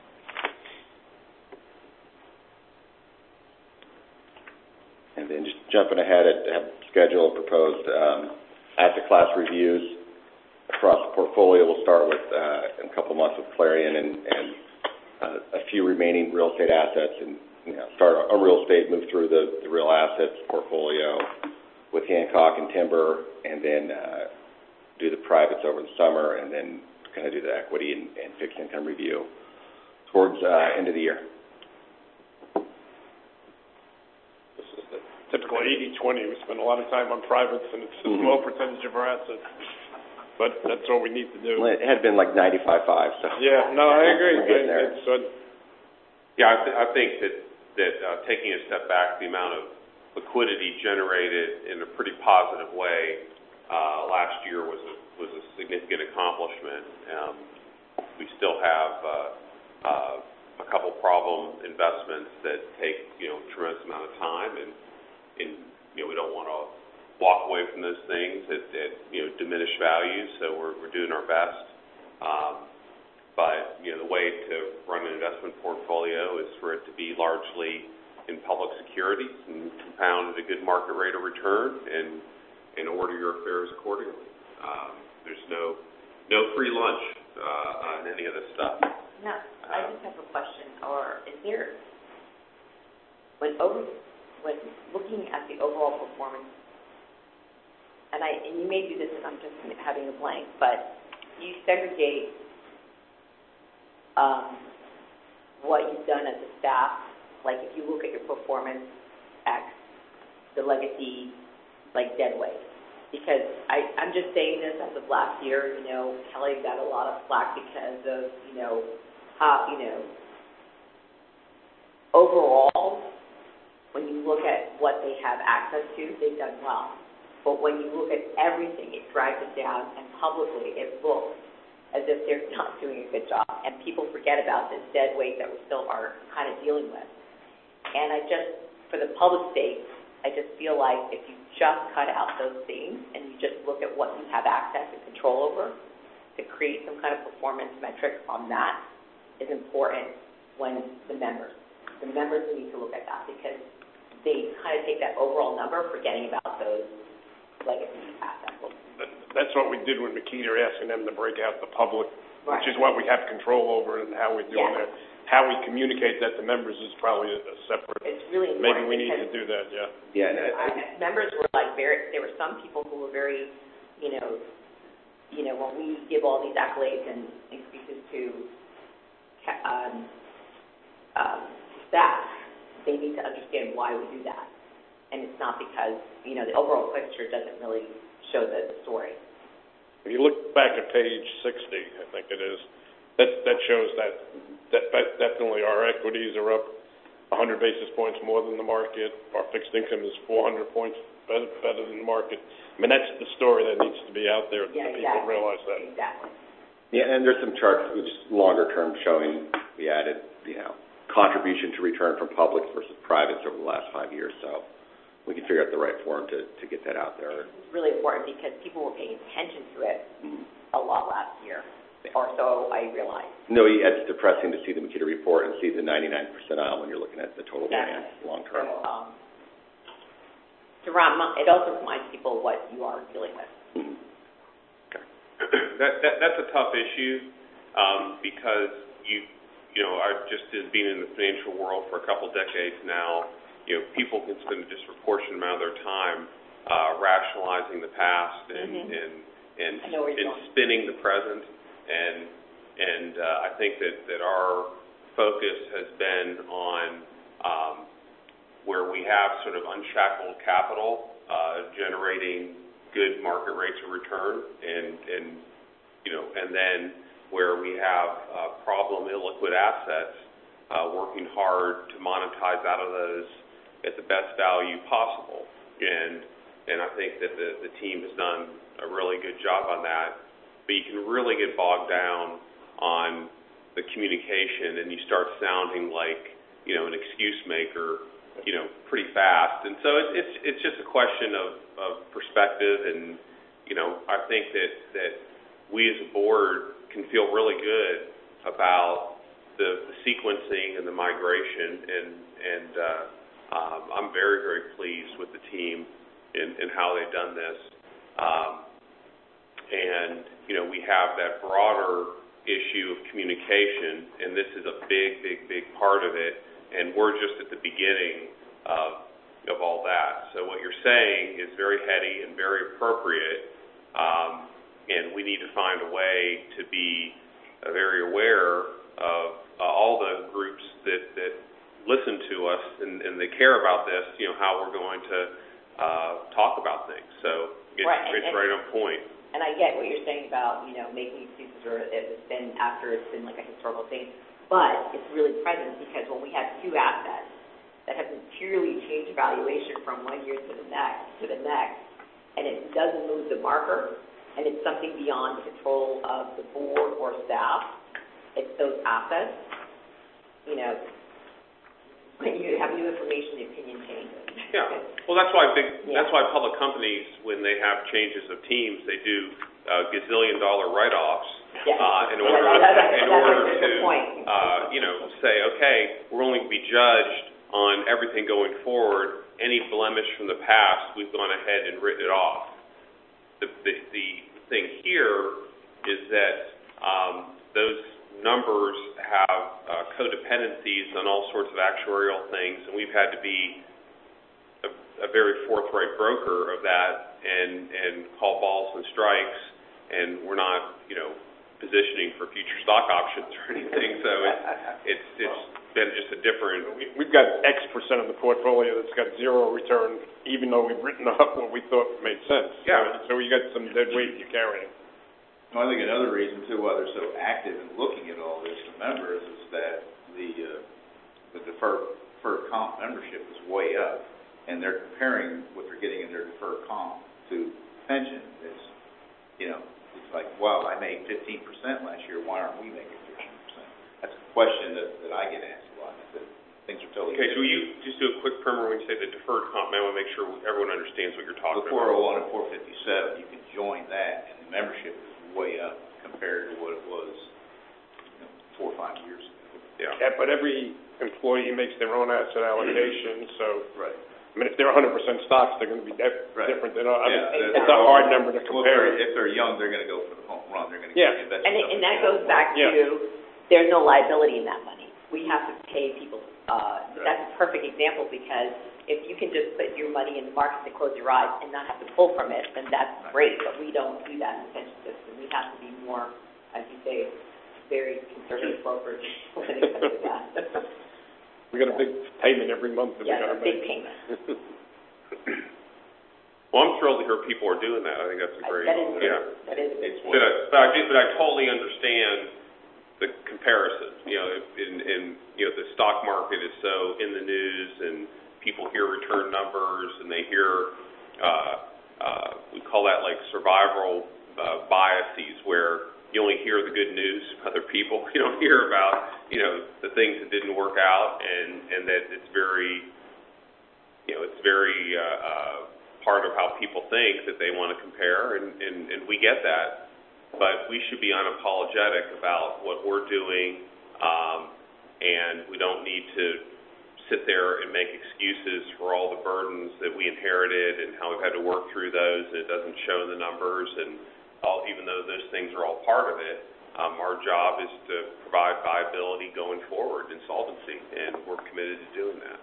And then just jumping ahead, I have scheduled proposed um, asset class reviews across the portfolio. We'll start with uh, in a couple of months with Clarion and, and uh, a few remaining real estate assets, and you know start on real estate, move through the, the real assets portfolio with Hancock and Timber, and then uh, do the privates over the summer, and then kind of do the equity and, and fixed income review towards uh, end of the year. Typical eighty twenty. We spend a lot of time on privates, and it's a mm-hmm. low percentage of our assets. But that's what we need to do. Well, it had been like ninety-five five, so. Yeah, no, I agree. We're getting there. It's, uh, yeah, I, th- I think that, that uh, taking a step back, the amount of liquidity generated in a pretty positive way uh, last year was a, was a significant accomplishment. Um, we still have uh, uh, a couple problem investments that take, you know, a tremendous amount of time, and And, you know, we don't want to walk away from those things at, at you know, diminished values, so we're, we're doing our best. Um, but, you know, the way to run an investment portfolio is for it to be largely in public securities and compound at a good market rate of return and, and order your affairs accordingly. Um, there's no no free lunch uh, on any of this stuff. No, I just have a question. Or is there, when over... when looking at the overall performance, and I and you may do this and I'm just having a blank, but you segregate um, what you've done as a staff, like if you look at your performance X, the legacy, like dead weight. Because I, I'm just saying this as of last year, you know, Kelly got a lot of flack because of, you know, how, you know, overall, when you look at what they have access to, they've done well. But when you look at everything, it drives it down, and publicly it looks as if they're not doing a good job, and people forget about this dead weight that we still are kind of dealing with. And I just, for the public's sake, I just feel like if you just cut out those things and you just look at what you have access and control over, to create some kind of performance metric on that is important when the members, the members need to look at that because they kind of take that overall number, forgetting about those legacy assets. That's what we did with Makita, asking them to break out the public, Right. which is what we have control over and how we're doing Yeah. that. How we communicate that to members is probably a, a separate. It's really important. Maybe we need to do that, yeah. Yeah, You know, I, members were like very, there were some people who were very, you know, you know, when we give all these accolades and increases to um, um, staff, they need to understand why we do that. And it's not because, you know, the overall picture doesn't really show the story. If you look back at page sixty, I think it is, that that shows that, that, that definitely our equities are up one hundred basis points more than the market. Our fixed income is four hundred points better, better than the market. I mean, that's the story that needs to be out there. Yeah, that exactly. People realize that. Exactly. Yeah, and there's some charts, just longer term, showing we added, you know, contribution to return from publics versus privates over the last five years. So we can figure out the right form to, to get that out there. It's really important because people were paying attention to it Mm-hmm. a lot last year, or so I realized. No, it's depressing to see the Makita report and see the ninety-nine percentile when you're looking at the total Exactly. demand long So, term. um, to rem- it also reminds people what you are dealing with. Mm-hmm. that, that that's a tough issue um, because you you know I just as being in the financial world for a couple decades now, you know people can spend a disproportionate amount of their time uh, rationalizing the past and Mm-hmm. and and, I know where you're and going. spinning the present and and uh, I think that that our focus has been on um, where we have sort of unshackled capital uh, generating good market rates of return, and, and you know, and then where we have uh, problem illiquid assets, uh, working hard to monetize out of those at the best value possible. And and I think that the, the team has done a really good job on that. But you can really get bogged down on the communication, and you start sounding like, you know, an excuse maker, you know, pretty fast. And so it's it's, it's just a question of, of perspective, and, you know, I think that, that we as a board can feel really good about the, the sequencing and the migration, and, and uh, um, I'm very, very pleased with the team in, in how they've done this. Um, and, you know, we have that broader issue of communication, and this is a big, big, big part of it, and we're just at the beginning of of all that. So what you're saying is very heady and very appropriate, um, and we need to find a way to be uh, very aware of uh, all the groups that, that listen to us and, and they care about this, you know, how we're going to uh, talk about things. So it's, Right, and- it's right on point. And I get what you're saying about, you know, making excuses or it's been after it's been like a historical thing, but it's really present because when we have two assets that have materially changed valuation from one year to the next, to the next, and it doesn't move the marker, and it's something beyond the control of the board or staff, it's those assets, you know, when you have new information, the opinion changes. Yeah, well, that's why big. Yeah. That's why public companies, when they have changes of teams, they do uh, gazillion dollar write-offs Yeah. uh, in Yeah, order that- that- in that's a order good to point. uh, you know say, okay, we're only going to be judged on everything going forward. Any blemish from the past, we've gone ahead and written it off. The the, the thing here is that um, those numbers have uh, codependencies on all sorts of actuarial things, and we've had to be a, a very forthright broker of that and, and call balls and strikes, and we're not, you know, positioning for future stock options or anything, so it's, it's, it's been just a different... We, we've got X percent of the portfolio that's got zero return, even though we've written up what we thought made sense. Yeah. So, so you got some dead weight you're carrying. Well, I think another reason, too, why they're so active in looking at all this to members is that the uh, the deferred, deferred comp membership is way up, and they're comparing what they're getting in their deferred comp to pension. It's, you know, it's like, wow, I made fifteen percent last year, why aren't we making fifteen percent? That's a question that, that I get asked a lot. That things are totally okay, so you just do a quick primer when you say the deferred comp. I want to make sure everyone understands what you're talking the about. four oh one and four fifty-seven, you can join that, and the membership is way up compared to what it was, you know, four or five years ago. Yeah. Yeah, but every employee makes their own asset allocation, so. Right. I mean, if they're one hundred percent stocks, they're going to be def- Right. different than, I Yeah, mean, that's it's a right. hard number to Well, compare. if they're young, they're going to go for the home run. They're going to Yeah. invest. And, it, and that goes back Yeah. to, there's no liability in that money. We have to pay people, uh, Right. that's a perfect example, because if you can just put your money in the market and close your eyes and not have to pull from it, then that's great, but we don't do that in the pension system. We have to be more, as you say, very conservative brokers when it comes to that. We got a big payment every month that Yeah, we got a to big make. payment. Well, I'm thrilled to hear people are doing that. I think that's a great, That is, yeah. that is. It's But I, but I, do- but I totally understand the comparison. You know, if in, in you know the stock market is so in the news, and people hear return numbers, and they hear uh, uh, we call that like survival uh, biases, where you only hear the good news from other people. You don't hear about you know the things that didn't work out, and and that it's very you know it's very uh, uh, part of how people think that they want to compare, and, and, and we get that. But we should be unapologetic about what we're doing, um, and we don't need to sit there and make excuses for all the burdens that we inherited and how we've had to work through those, and it doesn't show in the numbers. And all, even though those things are all part of it, um, our job is to provide viability going forward in solvency, and we're committed to doing that.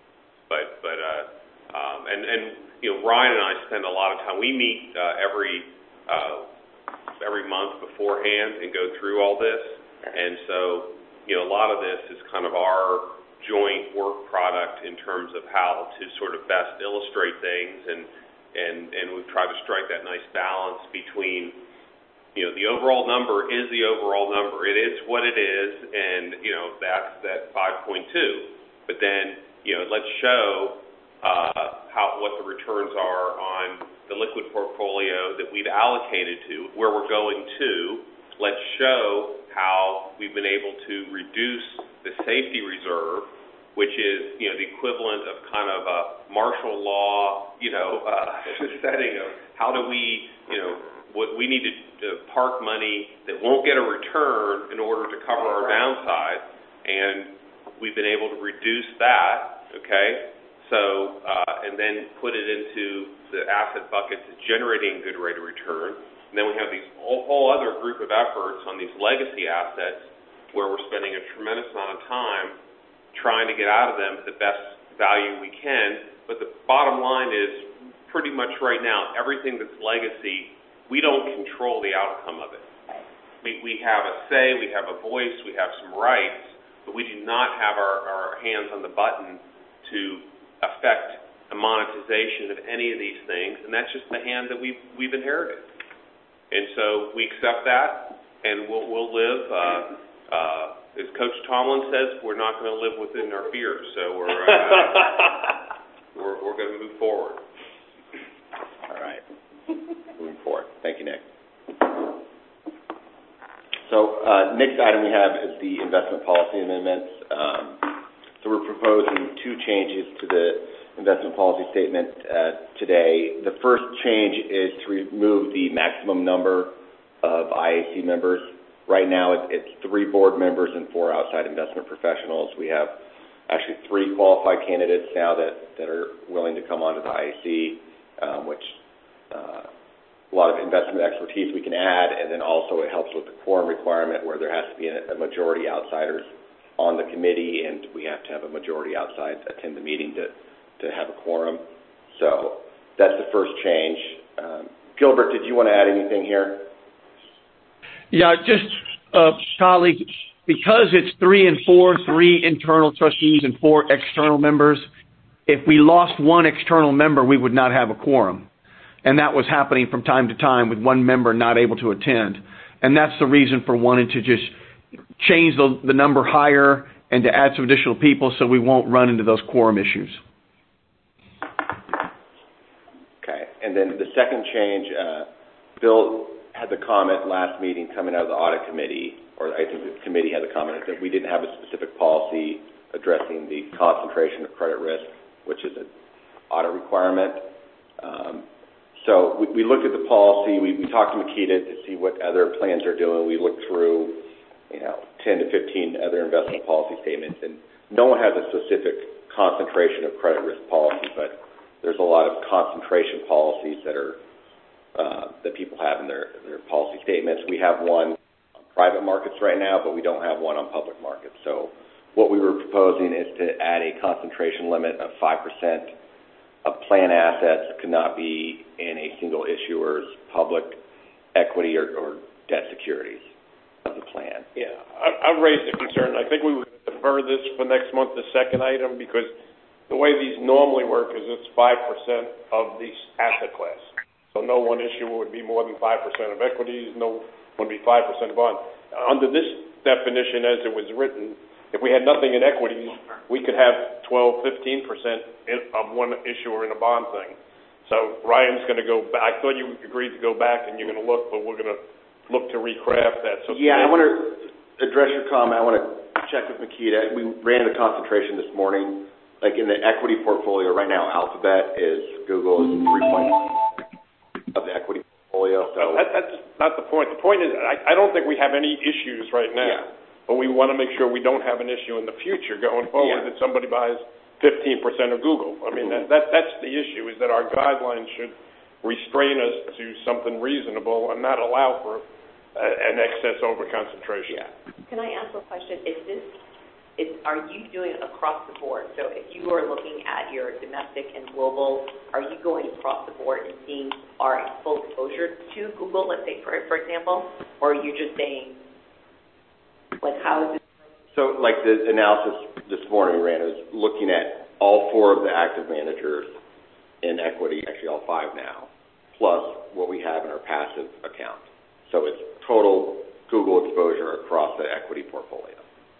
But, but uh, um, and, and you know, Ryan and I spend a lot of time. We meet uh, every uh, every month beforehand and go through all this. And so, you know, a lot of this is kind of our joint work product in terms of how to sort of best illustrate things, and and and we've tried to strike that nice balance between, you know, the overall number is the overall number. It is what it is, and, you know, that's that five point two. But then, you know, let's show uh, how what the returns are on the liquid portfolio that we've allocated to, where we're going to. Let's show how we've been able to reduce the safety reserve, which is, you know, the equivalent of kind of a martial law, you know, uh, setting of how do we, you know, what we need to uh, park money that won't get a return in order to cover our downside, and we've been able to reduce that, okay? So, uh, and then put it into the asset buckets that's generating a good rate of return. And then we have these whole, whole other group of efforts on these legacy assets where we're spending a tremendous amount of time trying to get out of them the best value we can. But the bottom line is pretty much right now, everything that's legacy, we don't control the outcome of it. We, we have a say, we have a voice, we have some rights, but we do not have our, our hands on the button to affect the monetization of any of these things, and that's just the hand that we've, we've inherited. And so we accept that, and we'll, we'll live, uh, uh, as Coach Tomlin says, we're not going to live within our fears, so we're, uh, we're, we're going to move forward. All right. Moving forward. Thank you, Nick. So uh, next item we have is the investment policy amendments. Um, so we're proposing two changes to the investment policy statement uh, today. The first change is to remove the maximum number of I A C members. Right now it, it's three board members and four outside investment professionals. We have actually three qualified candidates now that, that are willing to come onto the I A C, um, which uh, a lot of investment expertise we can add, and then also it helps with the quorum requirement where there has to be a, a majority outsiders on the committee, and we have to have a majority outside attend the meeting to, to have a quorum. So that's the first change. Um, Gilbert, did you want to add anything here? Yeah, just, uh, colleagues, because it's three and four, three internal trustees and four external members, if we lost one external member, we would not have a quorum. And that was happening from time to time with one member not able to attend. And that's the reason for wanting to just change the, the number higher and to add some additional people so we won't run into those quorum issues. Okay. And then the second change, uh, Bill had the comment last meeting coming out of the audit committee, or I think the committee had the comment that we didn't have a specific policy addressing the concentration of credit risk, which is an audit requirement. Um, so we, we looked at the policy. We, we talked to Makita to see what other plans are doing. We looked through, you know, ten to fifteen other investment policy statements, and no one has a specific concentration of credit risk policy, but there's a lot of concentration policies that are uh, that people have in their, their policy statements. We have one on private markets right now, but we don't have one on public markets. So what we were proposing is to add a concentration limit of five percent of plan assets could not be in a single issuer's public equity or, or debt securities of the plan. Yeah, I, I've raised a concern. I think we would defer this for next month, the second item, because the way these normally work is it's five percent of the asset class. So no one issuer would be more than five percent of equities, no one would be five percent of bond. Under this definition as it was written, if we had nothing in equities, we could have twelve, fifteen percent of one issuer in a bond thing. So Ryan's going to go back. I thought you agreed to go back and you're going to look, but we're going to look to recraft that. So yeah, I want to address your comment. I want to check with Makita. We ran the concentration this morning. Like in the equity portfolio right now, Alphabet is Google is three point of the equity portfolio. So that, that's not the point. The point is, I, I don't think we have any issues right now. Yeah. But we want to make sure we don't have an issue in the future going forward yeah. that somebody buys fifteen percent of Google. I mean, mm-hmm. that, that that's the issue, is that our guidelines should restrain us to something reasonable and not allow for a, an excess overconcentration. Yeah. Can I ask a question? Is this, is, are you doing it across the board? So if you are looking at your domestic and global, are you going across the board and seeing our full exposure to Google, let's say, for, for example? Or are you just saying, like, how is it? So, like, the analysis this morning ran is looking at all four of the active managers in equity, actually all five now, plus what we have in our passive account. So it's total Google exposure across the equity portfolio.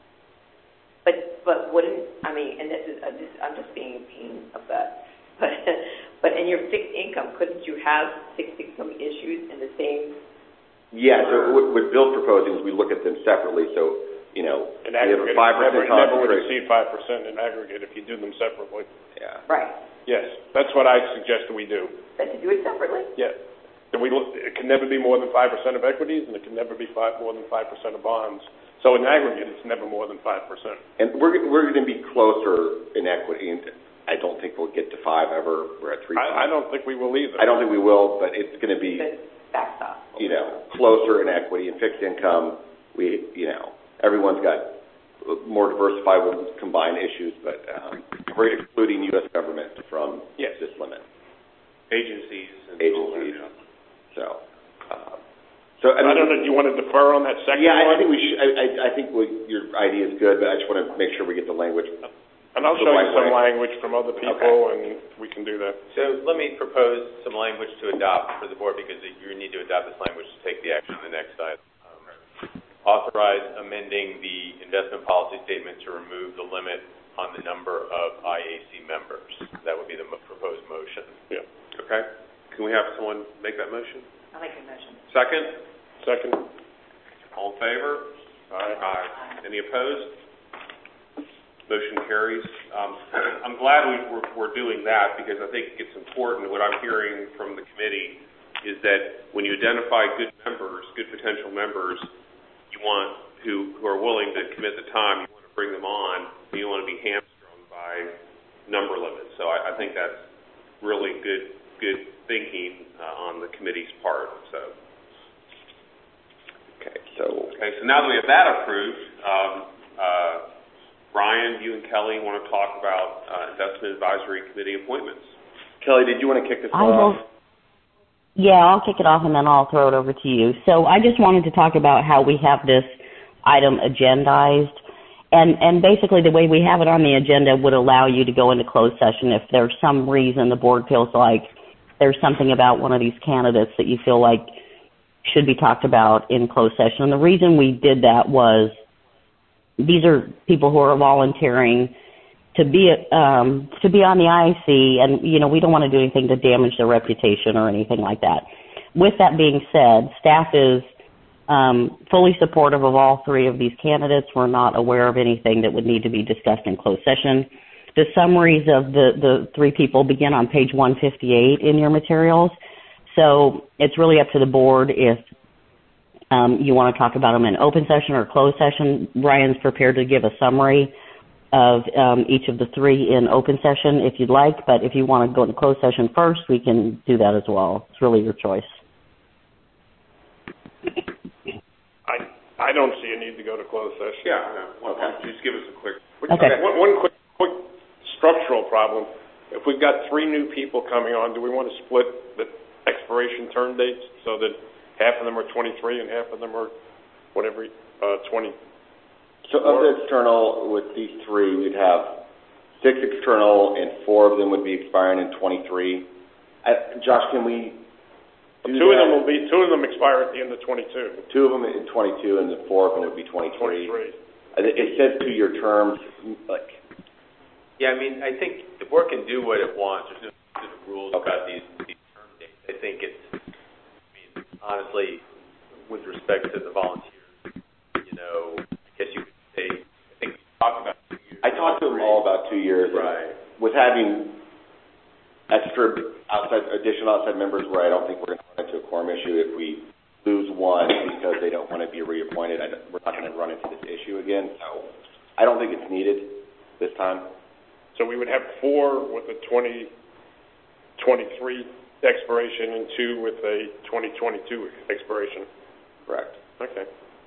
But but wouldn't, I mean, and this is, uh, this, I'm just being a pain of that, but, but in your fixed income, couldn't you have fixed income issues in the same? Yeah, so what, what Bill's proposing is we look at them separately. So, you know, in aggregate, five percent never, never would exceed five percent in aggregate if you do them separately. Yeah. Right. Yes, that's what I suggest we do. But to do it separately? Yeah. And we look, it can never be more than five percent of equities, and it can never be five, more than five percent of bonds. So in aggregate, it's never more than five percent. And we're we're going to be closer in equity. I don't think we'll get to five ever. We're at three. I, I don't think we will either. I don't think we will, but it's going to be, backstop. You know, closer in equity and fixed income. We, you know, everyone's got more diversified with combined issues, but um, we're excluding U S government from yes. this limit. Agencies and agencies. All that, yeah. So, uh, so I, mean, I don't know. Do you want to defer on that second yeah, one? I, I think we should. I, I, I think we, your idea is good, but I just want to make sure we get the language. And I'll show right you some way. language from other people, okay. and we can do that. So let me propose some language to adopt for the board, because you need to adopt this language to take the action on the next item. Um, authorize amending the investment policy statement to remove the limit on the number of I A C members. That would be the proposed motion. Yeah. Okay. Can we have someone make that motion? I'll make a motion. Second? Second. All in favor? Aye. Aye. Any opposed? Motion carries. Um, I'm glad we, we're, we're doing that, because I think it's important. What I'm hearing from the committee is that when you identify good members, good potential members, you want who, who are willing to commit the time, you want to bring them on, you don't want to be hamstrung by number limits. So I, I think that's really good good thinking uh, on the committee's part. So. Okay, so. Okay, so now that we have that approved, um, uh, Ryan, you and Kelly want to talk about uh, investment advisory committee appointments. Kelly, did you want to kick this I off? will, yeah, I'll kick it off and then I'll throw it over to you. So I just wanted to talk about how we have this item agendized. And, and basically the way we have it on the agenda would allow you to go into closed session if there's some reason the board feels like there's something about one of these candidates that you feel like should be talked about in closed session. And the reason we did that was these are people who are volunteering to be um, to be on the I A C, and you know we don't want to do anything to damage their reputation or anything like that. with that being said, staff is um, fully supportive of all three of these candidates. We're not aware of anything that would need to be discussed in closed session. The summaries of the, the three people begin on page one fifty-eight in your materials. So it's really up to the board if um, you want to talk about them in open session or closed session. Ryan's prepared to give a summary of um, each of the three in open session if you'd like, but if you want to go into closed session first, we can do that as well. It's really your choice. I I don't see a need to go to closed session. Yeah, no. Okay. Just give us a quick... Okay. One, one quick, quick structural problem. If we've got three new people coming on, do we want to split the expiration term dates so that half of them are twenty-three and half of them are whatever, uh, twenty? So of the external, with these three, we'd have six external and four of them would be expiring in twenty-three. Uh, Josh, can we do Two that? of them will be, two of them expire at the end of twenty-two. Two of them in twenty-two and the four of them would be twenty-three. twenty-three. Uh, It says two-year terms, like, Yeah, I mean, I think the board can do what it wants. There's no specific rules Okay. about these, these term dates. I think it's, I mean, honestly, with respect to the volunteers, you know, I guess you could say, I think we talked about two years. I talked to them all about two years. and Right. With having extra outside, additional outside members where I don't think we're going to run into a quorum issue if we lose one because they don't want to be reappointed, I don't, we're not going to run into this issue again. So I don't think it's needed this time. So we would have four with a twenty twenty-three expiration and two with a twenty twenty-two expiration. Correct. Okay.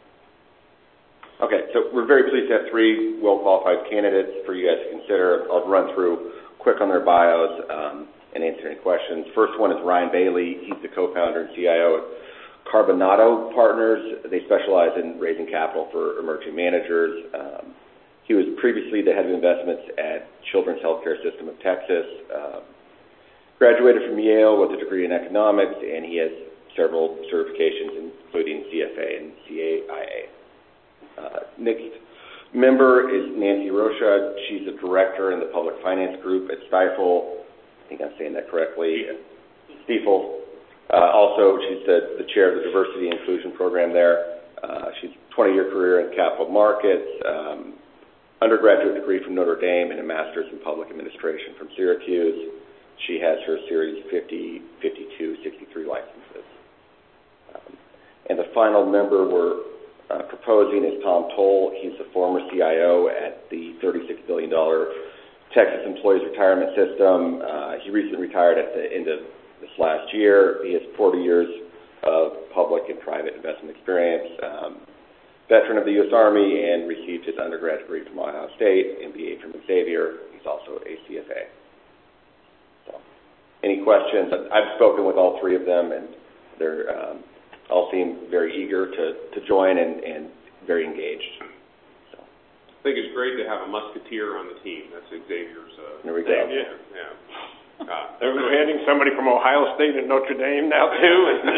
Okay, so we're very pleased to have three well-qualified candidates for you guys to consider. I'll run through quick on their bios um, and answer any questions. First one is Ryan Bailey. He's the co-founder and C I O at Carbonado Partners. They specialize in raising capital for emerging managers. Um, he was previously the head of investments at Children's Healthcare System of Texas. Um, graduated from Yale with a degree in economics, and he has several certifications, including C F A and C A I A. Uh, next member is Nancy Rocha. She's a director in the public finance group at Stifel. I think I'm saying that correctly. Stifel. Uh, also, she's the, the chair of the Diversity and Inclusion Program there. Uh, she's a twenty-year career in capital markets, um, undergraduate degree from Notre Dame, and a master's in public administration from Syracuse. She has her Series fifty, fifty-two, sixty-three licenses. Um, and the final member we're uh, proposing is Tom Toll. He's the former C I O at the thirty-six billion dollars Texas Employees Retirement System. Uh, he recently retired at the end of this last year. He has forty years of public and private investment experience. Um, veteran of the U S Army and received his undergrad degree from Ohio State, M B A from Xavier. He's also a C F A. So, any questions? I've spoken with all three of them, and they're um, all seem very eager to, to join and, and very engaged. So. I think it's great to have a musketeer on the team. That's Xavier's. Uh, there we go. Yeah. yeah. Uh, They're handing somebody from Ohio State and Notre Dame now, too.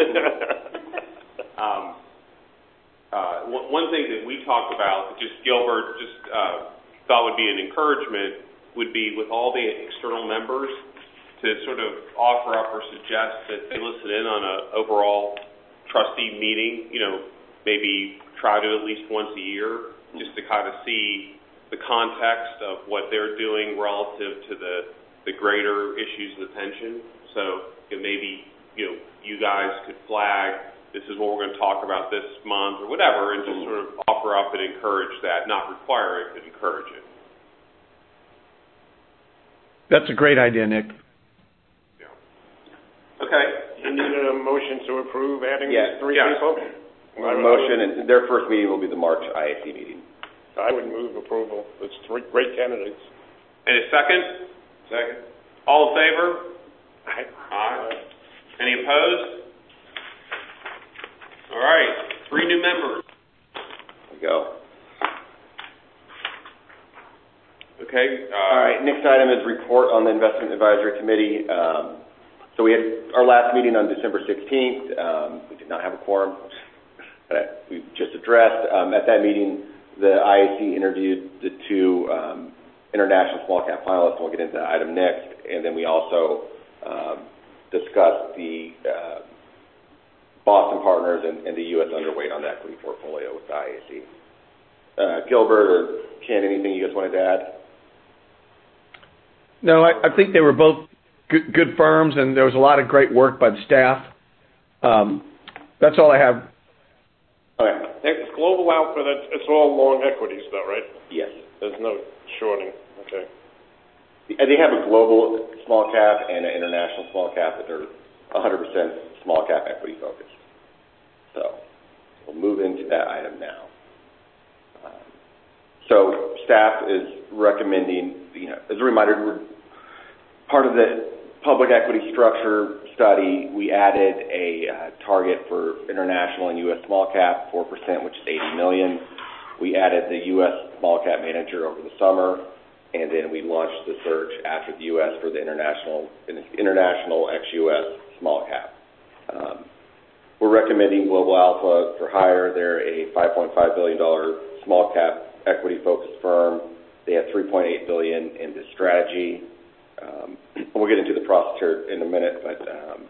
um, uh, one, one thing that we talked about, that just Gilbert just uh, thought would be an encouragement, would be with all the external members to sort of offer up or suggest that they listen in on an overall trustee meeting, you know, maybe try to at least once a year, just to kind of see the context of what they're doing relative to the, the greater issues of the pension. So you know, maybe, you know, you guys could flag, this is what we're going to talk about this month or whatever, and just sort of offer up and encourage that, not require it, but encourage it. That's a great idea, Nick. Yeah. Okay. You need a motion to approve adding Yeah. these three Yeah. people? A motion, and their first meeting will be the March I A C meeting. I would move approval. It's three great candidates. And a second? Second. All in favor? Aye. Aye. Any opposed? All right. Three new members. There we go. Okay. Uh, All right. Next item is report on the Investment Advisory Committee. Um, so we had our last meeting on December sixteenth. Um, we did not have a quorum that we just addressed. Um, at that meeting, the I A C interviewed the two um, international small cap finalists. We'll get into that item next. And then we also um, discussed the uh, Boston Partners and, and the U S underweight on the equity portfolio with the I A C. Uh, Gilbert or Ken, anything you guys wanted to add? No, I, I think they were both good, good firms, and there was a lot of great work by the staff. Um, that's all I have. Okay. It's Global Alpha, that's, it's all long equities though, right? Yes. There's no shorting, okay. And they have a global small cap and an international small cap, but they're one hundred percent small cap equity focused. So we'll move into that item now. Um, so staff is recommending, you know, as a reminder, we're part of the public equity structure study, we added a uh, target for international and U S small cap, four percent, which is eighty million dollars. We added the U S small cap manager over the summer, and then we launched the search after the U S for the international international ex-U S small cap. Um, we're recommending Global Alpha for hire. They're a five point five billion dollars small cap equity-focused firm. They have three point eight billion dollars in this strategy. Um, we'll get into the process here in a minute, but um,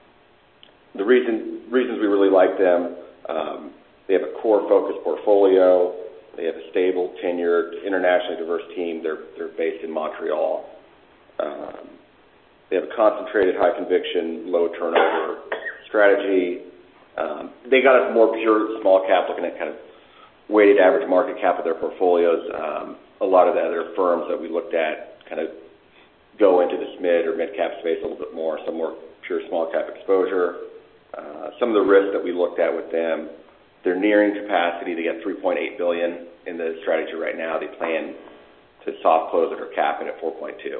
the reason reasons we really like them, um, they have a core focused portfolio. They have a stable, tenured, internationally diverse team. They're they're based in Montreal. Um, they have a concentrated, high conviction, low turnover strategy. Um, they got us more pure small cap, looking at kind of weighted average market cap of their portfolios. Um, a lot of the other firms that we looked at kind of go into this mid or mid cap space a little bit more, some more pure small cap exposure. Uh, some of the risks that we looked at with them, they're nearing capacity. They got three point eight billion dollars in the strategy right now. They plan to soft close it or cap it at four point two.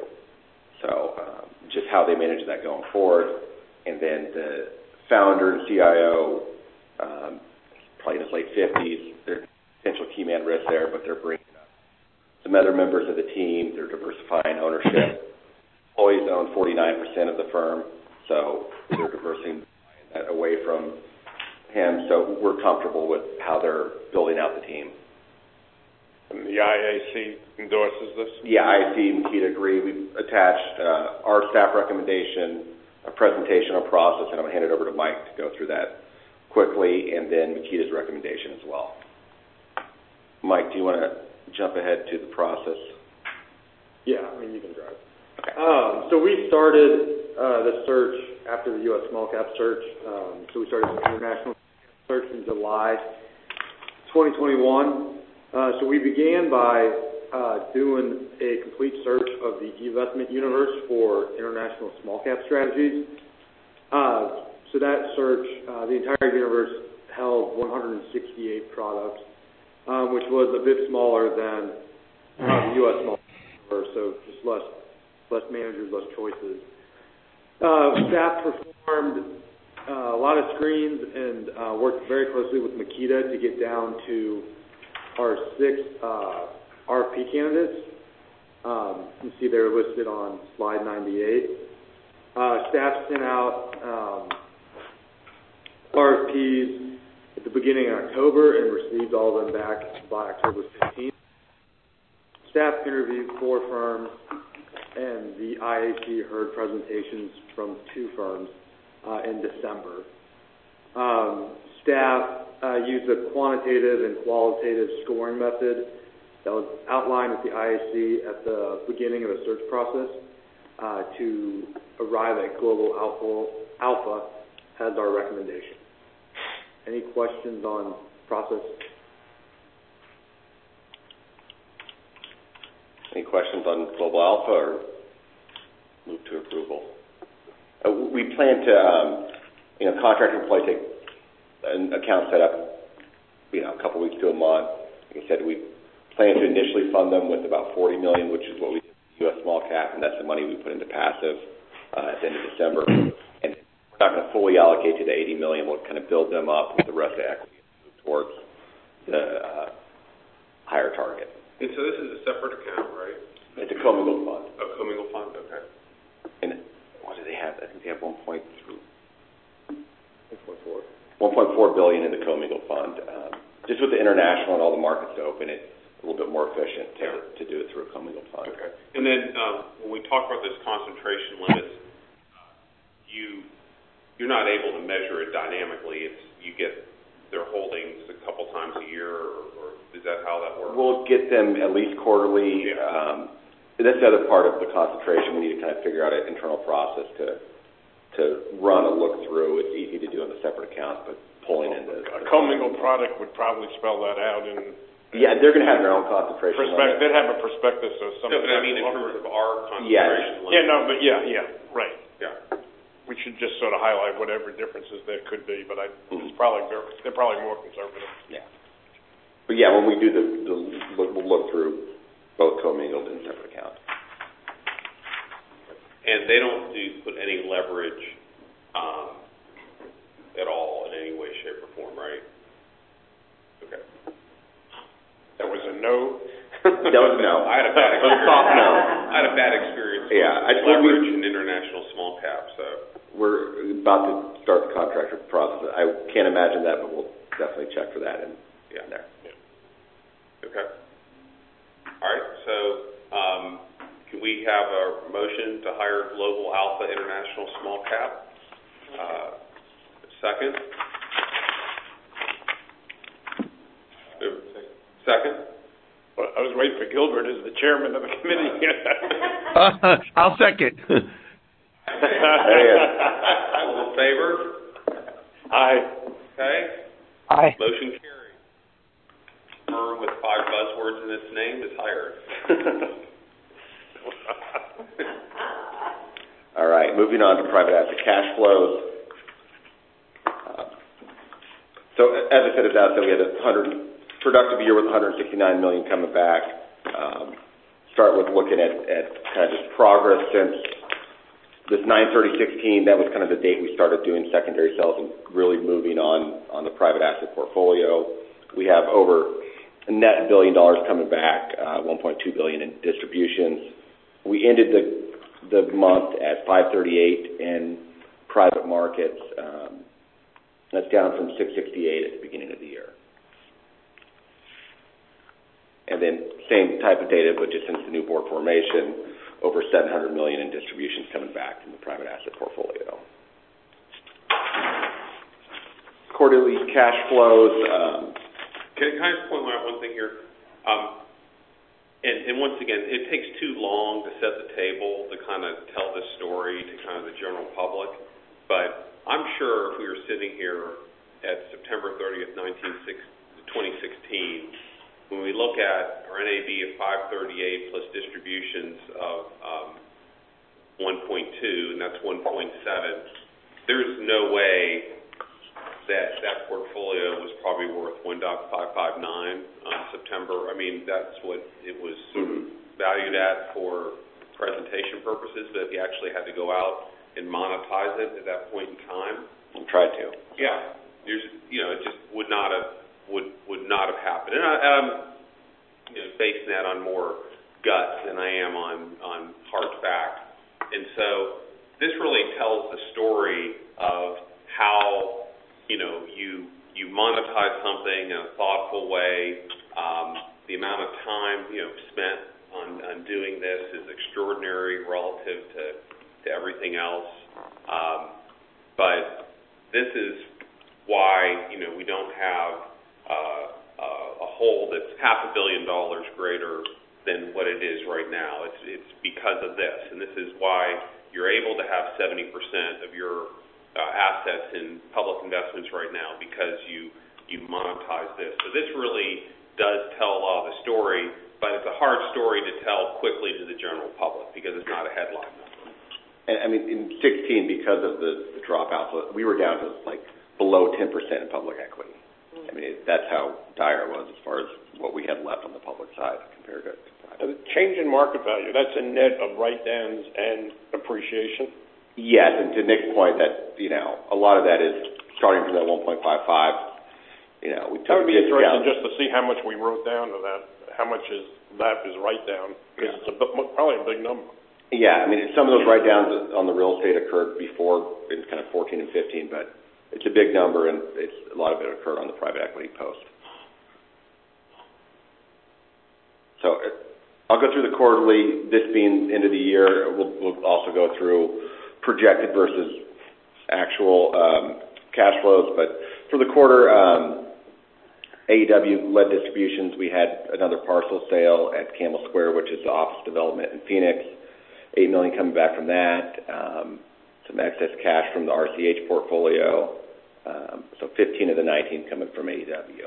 So um, just how they manage that going forward. And then the founder and C I O, um, probably in his late fifties, there's potential key man risk there, but they're bringing up some other members of the team. They're diversifying ownership. Employees own forty-nine percent of the firm, so they're diversifying that away from him. So we're comfortable with how they're building out the team. And the I A C endorses this? Yeah, I A C and Makita agree. We've attached uh, our staff recommendation, a presentation on process, and I'm going to hand it over to Mike to go through that quickly, and then Makita's recommendation as well. Mike, do you want to jump ahead to the process? Yeah, I mean, you can drive. Um, so we started uh, the search after the U S small cap search. Um, so we started the international search in July twenty twenty-one. Uh, so we began by uh, doing a complete search of the investment universe for international small cap strategies. Uh, so that search, uh, the entire universe held one hundred sixty-eight products, um, which was a bit smaller than uh, the U S small cap universe, so just less less managers, less choices. Uh, staff performed uh, a lot of screens and uh, worked very closely with Makita to get down to our six uh, R F P candidates. Um, you can see they're listed on slide ninety-eight. Uh, staff sent out um, R F Ps at the beginning of October and received all of them back by October fifteenth. Staff interviewed four firms, and the I A C heard presentations from two firms uh, in December. Um, staff uh, used a quantitative and qualitative scoring method that was outlined with the I A C at the beginning of the search process uh, to arrive at Global Alpha, Alpha as our recommendation. Any questions on process? Any questions on Global Alpha, or move to approval? Uh, we plan to, um, you know, contractor will probably take an account set up, you know, a couple weeks to a month. Like I said, we plan to initially fund them with about forty million dollars, which is what we did with U S small cap, and that's the money we put into passive uh, at the end of December. And we're not going to fully allocate to the eighty million dollars. We'll kind of build them up with the rest of the equity and move towards the uh, higher target. And so this is a separate account, right? It's a commingled fund. A commingled fund, okay. And what do they have? I think they have one point four. one point four billion in the commingled fund. Um, just with the international and all the markets to open it, a little bit more efficient to, yeah. to do it through a commingled fund. Okay. And then um, when we talk about this concentration limits, uh, you you're not able to measure it dynamically. It's you get their holdings a couple times a year, or, or is that how that works? We'll get them at least quarterly. Yeah. Um, that's the other part of the concentration. We need to kind of figure out an internal process to to run a look through. It's easy to do on a separate account, but pulling in the... A commingled product would probably spell that out in... Yeah, they're going to have their own concentration Prospect, limit. they'd have a prospectus or something. No, but I mean in terms of our concentration Yes. limit. Yeah, no, but yeah, yeah, right. Yeah. We should just sort of highlight whatever differences there could be, but I, Mm-hmm. it's probably, very- they're probably more conservative. Yeah. But yeah, when we do the, the look- we'll look through both commingled and separate accounts. And they don't do put any leverage um, at all in any way, shape, or form, right? Okay. That was a no? That was a no. I had a bad A experience. soft no. I had a bad experience with Yeah, I- leverage and international small cap, so. We're about to start the contractor process. I can't imagine that, but we'll definitely check for that in, Yeah. in there. Okay. All right, so um, can we have a motion to hire Global Alpha International Small Cap? Uh, second? Second? Well, I was waiting for Gilbert as the chairman of the committee. Uh, I'll second. All in favor? Aye. Okay. Aye. Motion carried. Firm with five buzzwords in its name is hired. All right, moving on to private asset cash flows. Uh, so as I said at the outset, we had a hundred productive year with one hundred sixty-nine million coming back. Um, start with looking at, at kind of just progress since this nine thirty sixteen. That was kind of the date we started doing secondary sales and really moving on on the private asset portfolio. We have over a net billion dollars coming back, uh, one point two billion in distributions. We ended the the month at five thirty-eight in private markets. Um, that's down from six sixty-eight at the beginning of the year. And then same type of data, but just since the new board formation, over seven hundred million in distributions coming back from the private asset portfolio. Quarterly cash flows. Um, Can, can I just point out one thing here? Um, and, and once again, it takes too long to set the table to kind of tell this story to kind of the general public. But I'm sure if we were sitting here at September thirtieth, twenty sixteen, when we look at our N A V of five thirty-eight plus distributions of um, one point two, and that's one point seven, there's no way that that portfolio was probably worth one point five five nine on September. I mean, that's what it was sort of valued at for presentation purposes, but if you actually had to go out and monetize it at that point in time. We'll try to. Yeah. There's, you know, it just would not have would would not have happened. And I, I'm you know, basing that on more gut than I am on on hard fact. And so this really tells the story of how, you know, you you monetize something in a thoughtful way. Um, the amount of time, you know, spent on, on doing this is extraordinary relative to, to everything else. Um, but this is why, you know, we don't have uh, uh, a hole that's half a billion dollars greater than what it is right now. It's it's because of this, and this is why you're able to have seventy percent of your uh, assets in public investments right now, because you you monetize this. So this really does tell a lot of the story, but it's a hard story to tell quickly to the general public because it's not a headline number. And I mean, in sixteen, because of the, the dropouts, we were down to like below ten percent in public equity. I mean, it, that's how dire it was as far as what we had left on the public side compared to private. The change in market value, that's a net of write-downs and appreciation? Yes, and to Nick's point, that, you know, a lot of that is starting from that one point five five. You know, we took That would be discount. interesting just to see how much we wrote down to that, how much is that is write-down, because it's a, bit- probably a big number. Yeah, I mean, some of those write-downs on the real estate occurred before in kind of fourteen and fifteen, but it's a big number, and it's a lot of it occurred on the private equity post. So I'll go through the quarterly. This being end of the year, we'll, we'll also go through projected versus actual um, cash flows, but for the quarter, um, A E W led distributions. We had another parcel sale at Campbell Square, which is the office development in Phoenix. Eight million coming back from that. Um, some excess cash from the R C H portfolio. Um, so fifteen of the nineteen coming from A E W.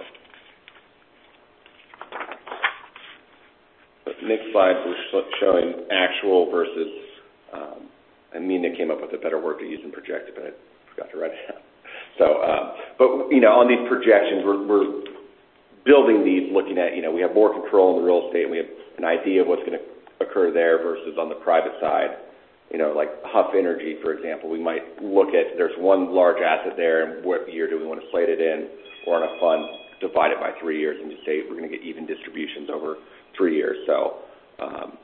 The next slide was showing actual versus. Um, I mean, they came up with a better word to use than projected, but I forgot to write it down. So, um, but you know, on these projections, we're, we're building these, looking at, you know, we have more control in the real estate, and we have an idea of what's going to occur there versus on the private side. You know, like Huff Energy, for example, we might look at, there's one large asset there, and what year do we want to slate it in, or on a fund, divide it by three years, and just say we're going to get even distributions over three years. So, um,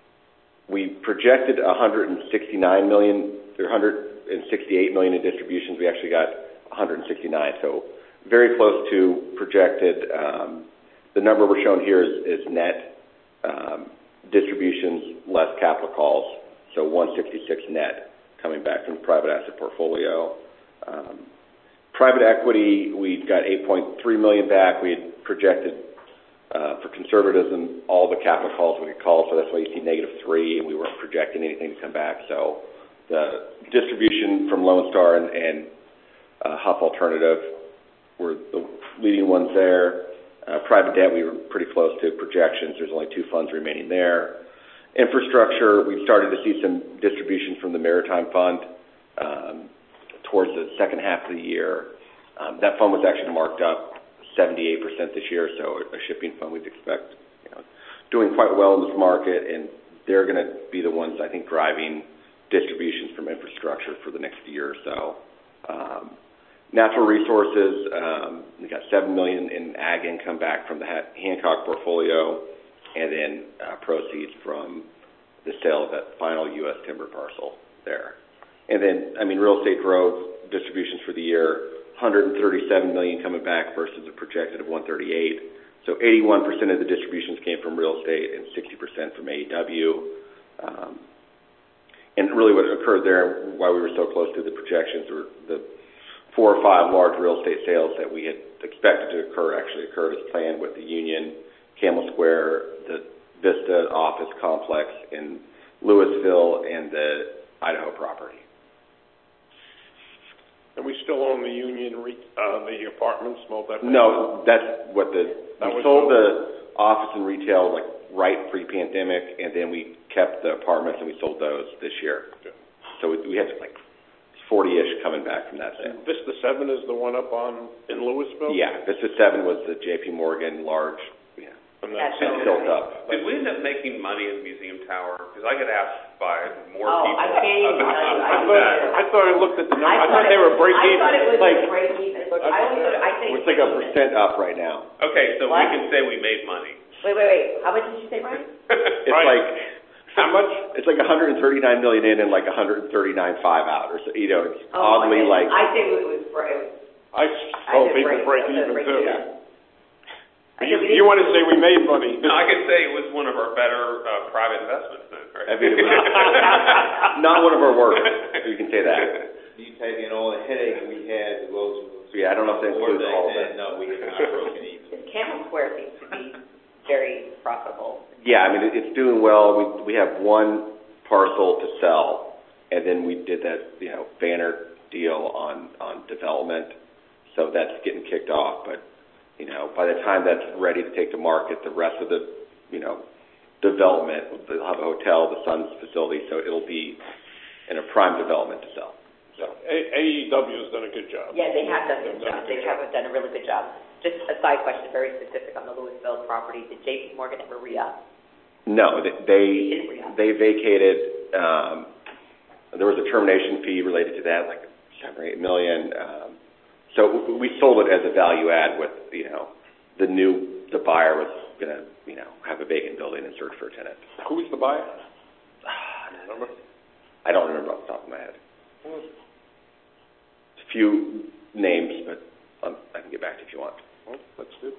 we projected one hundred sixty-nine million dollars, or one hundred sixty-eight million dollars in distributions. We actually got one hundred sixty-nine, so very close to projected. Um, the number we're showing here is, is net um, distributions less capital calls, so one hundred sixty-six net coming back from the private asset portfolio. Um, private equity, we got eight point three million dollars back. We had projected Uh, for conservatism, all the capital calls we could call, so that's why you see negative three, and we weren't projecting anything to come back. So the distribution from Lone Star and, and uh, Huff Alternative were the leading ones there. Uh, private debt, we were pretty close to projections. There's only two funds remaining there. Infrastructure, we've started to see some distributions from the Maritime Fund um, towards the second half of the year. Um, that fund was actually marked up seventy-eight percent this year, so a shipping fund we'd expect, you know, doing quite well in this market, and they're going to be the ones, I think, driving distributions from infrastructure for the next year or so. Um, natural resources, um, we got seven million dollars in ag income back from the Hancock portfolio, and then uh, proceeds from the sale of that final U S timber parcel there. And then, I mean, real estate growth distributions for the year, one hundred thirty-seven million dollars coming back versus a projected of one hundred thirty-eight. So eighty-one percent of the distributions came from real estate and sixty percent from A E W. Um, and really what occurred there, why we were so close to the projections, were the four or five large real estate sales that we had expected to occur actually occurred as planned with the Union, Campbell Square, the Vista office complex in Louisville, and the Idaho property. And we still own the Union, re- uh, the apartments, multi. No, that's what the, that we sold the office and retail like right pre-pandemic, and then we kept the apartments and we sold those this year. Okay. So we, we had like forty-ish coming back from that sale. Vista seven is the one up on, in Louisville? Yeah, Vista seven was the J P Morgan large, yeah, From that and built up. Did we end up making money in Museum Tower? Because I get asked by more Oh, people I can't even about tell you. I about that. I thought I looked at the number, I I thought thought they it- were break I even. thought it was Like- break even. I only thought, I think. It's like a percent up right now. Okay, so we What? can say we made money. Wait, wait, wait. How much did you say, Brian? It's Right. like How much? it's like one hundred thirty-nine million in and like one hundred thirty-nine five out, or so. You know, it's Oh, oddly my like. goodness. I think it was, bra- it was I I hope did people break- break I said even break too. even. I You, said we you didn't- want to say we made money? No, I could say it was one of our better uh, private investments then, right? I mean, it was not one of our worst. You can say that. You taking all the headache we had, the roads. Yeah, I don't know if that includes all of it. No, we have not broken even. Campbell Square seems to be very profitable. Yeah, I mean, it, it's doing well. We we have one parcel to sell, and then we did that, you know, banner deal on on development. So that's getting kicked off. But you know, by the time that's ready to take to market, the rest of the, you know, development, they'll have a hotel, the Suns facility, so it'll be in a prime development to sell. So A E W has done a good job. Yeah, they have done a good They've done a job. They good have done a really good job. Just a side question, very specific on the Louisville property. Did J P Morgan ever re-up? no, they they, didn't re-up. they vacated. Um, there was a termination fee related to that, like seven or eight million. Um, so we sold it as a value add with, you know, the new the buyer was going to, you know, have a vacant building and search for a tenant. Who's the buyer? Remember? I don't remember off the top of my head. A few names, but um, I can get back to you if you want. Well, that's good.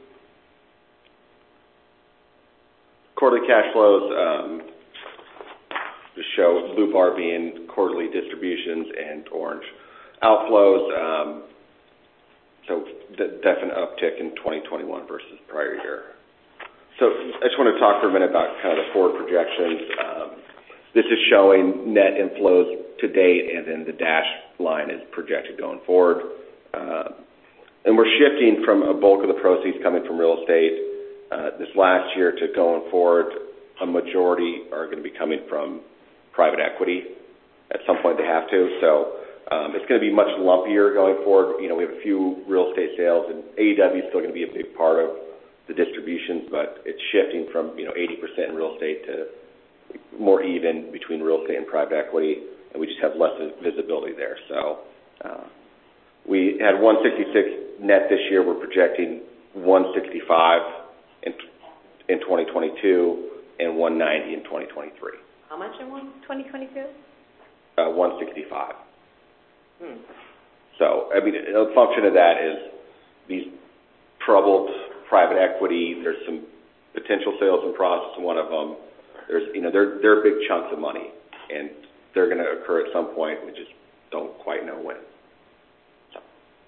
Quarterly cash flows um, just show blue bar being quarterly distributions and orange outflows, um, so the definite uptick in twenty twenty-one versus prior year. So I just want to talk for a minute about kind of the forward projections. Um, this is showing net inflows to date, and then the dashed line is projected going forward. Uh, and we're shifting from a bulk of the proceeds coming from real estate uh, this last year to going forward. A majority are going to be coming from private equity. At some point they have to. So um, it's going to be much lumpier going forward. You know, we have a few real estate sales, and A E W is still going to be a big part of the distributions, but it's shifting from, you know, eighty percent in real estate to more even between real estate and private equity, and we just have less visibility there. So uh, we had one sixty-six net this year. We're projecting one sixty-five in, in twenty twenty-two and one ninety in twenty twenty-three. How much in twenty twenty-two? Uh, one sixty-five. Hmm. So, I mean, a function of that is these troubled private equity. There's some potential sales in process in one of them. There's, you know, they're, they're big chunks of money, and they're going to occur at some point. We just don't quite know when. So.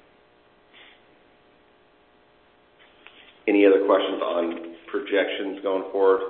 Any other questions on projections going forward?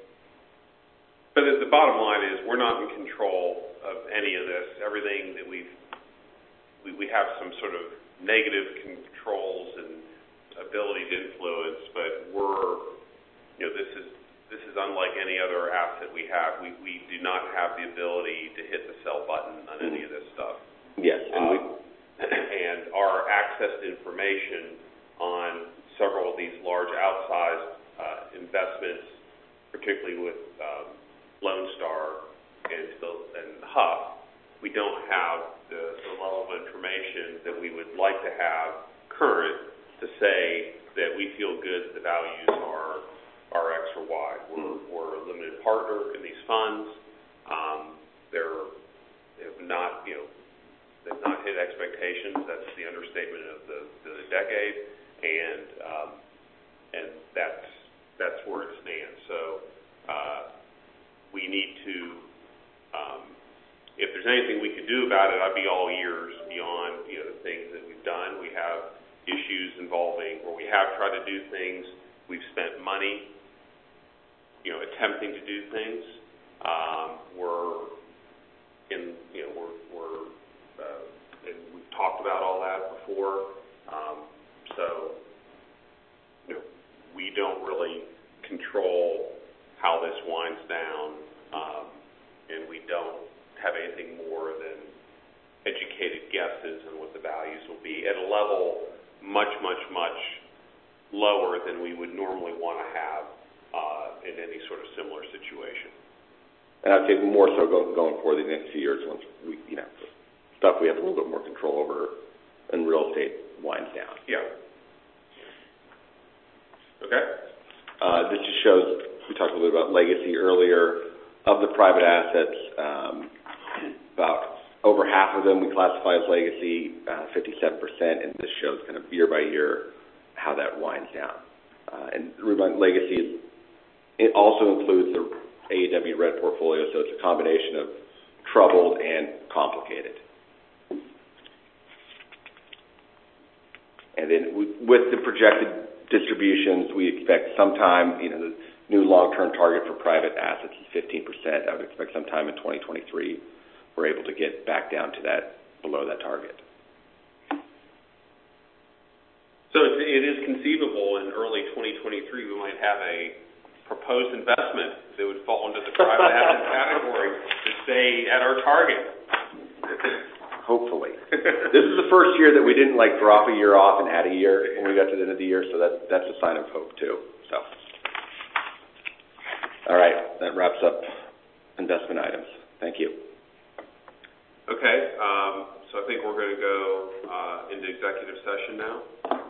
But the, the bottom line is we're not in control of any of this. Everything that we've, we, we have some sort of negative controls and ability to influence, but we're, you know, this is this is unlike any other asset we have. We we do not have the ability to hit the sell button on any of this stuff. Yes, and um, we and our access to information on several of these large outsized uh, investments, particularly with um, Lone Star and and Huff, we don't have the, the level of information that we would like to have current to say that we feel good that the values are are X or Y. We're, we're a limited partner in these funds. Um, they're they have not, you know, they've not hit expectations. That's the understatement of the, the decade, and um, and that's that's where it stands. So uh, we need to. Um, if there's anything we could do about it, I'd be all ears beyond, you know, the things that we've done. We have issues involving where we have tried to do things. We've spent money, you know, attempting to do things. Um, we're in, you know, we're, we're uh, and we've talked about all that before. Um, so, you know, we don't really control how this winds down, um, and we don't have anything more than educated guesses on what the values will be at a level much, much, much lower than we would normally want to have uh, in any sort of similar situation. And I'd say more so going, going forward the next few years once we, you know, stuff we have a little bit more control over and real estate winds down. Yeah. Okay. Uh, this just shows, we talked a little bit about legacy earlier. Of the private assets, um, about over half of them we classify as legacy, uh, fifty-seven percent, and this shows kind of year by year how that winds down. Uh, and legacy, it also includes the A E W Red portfolio, so it's a combination of troubled and complicated. And then we, with the projected distributions, we expect sometime, you know, the new long-term target for private assets is fifteen percent. I would expect sometime in twenty twenty-three we're able to get back down to that, below that target. So it, it is conceivable in early twenty twenty-three we might have a proposed investment that would fall into the private asset category to stay at our target. Hopefully. This is the first year that we didn't like drop a year off and add a year when we got to the end of the year, so that, that's a sign of hope too. So, all right, that wraps up investment items. Thank you. Okay, um, so I think we're going to go uh, into executive session now.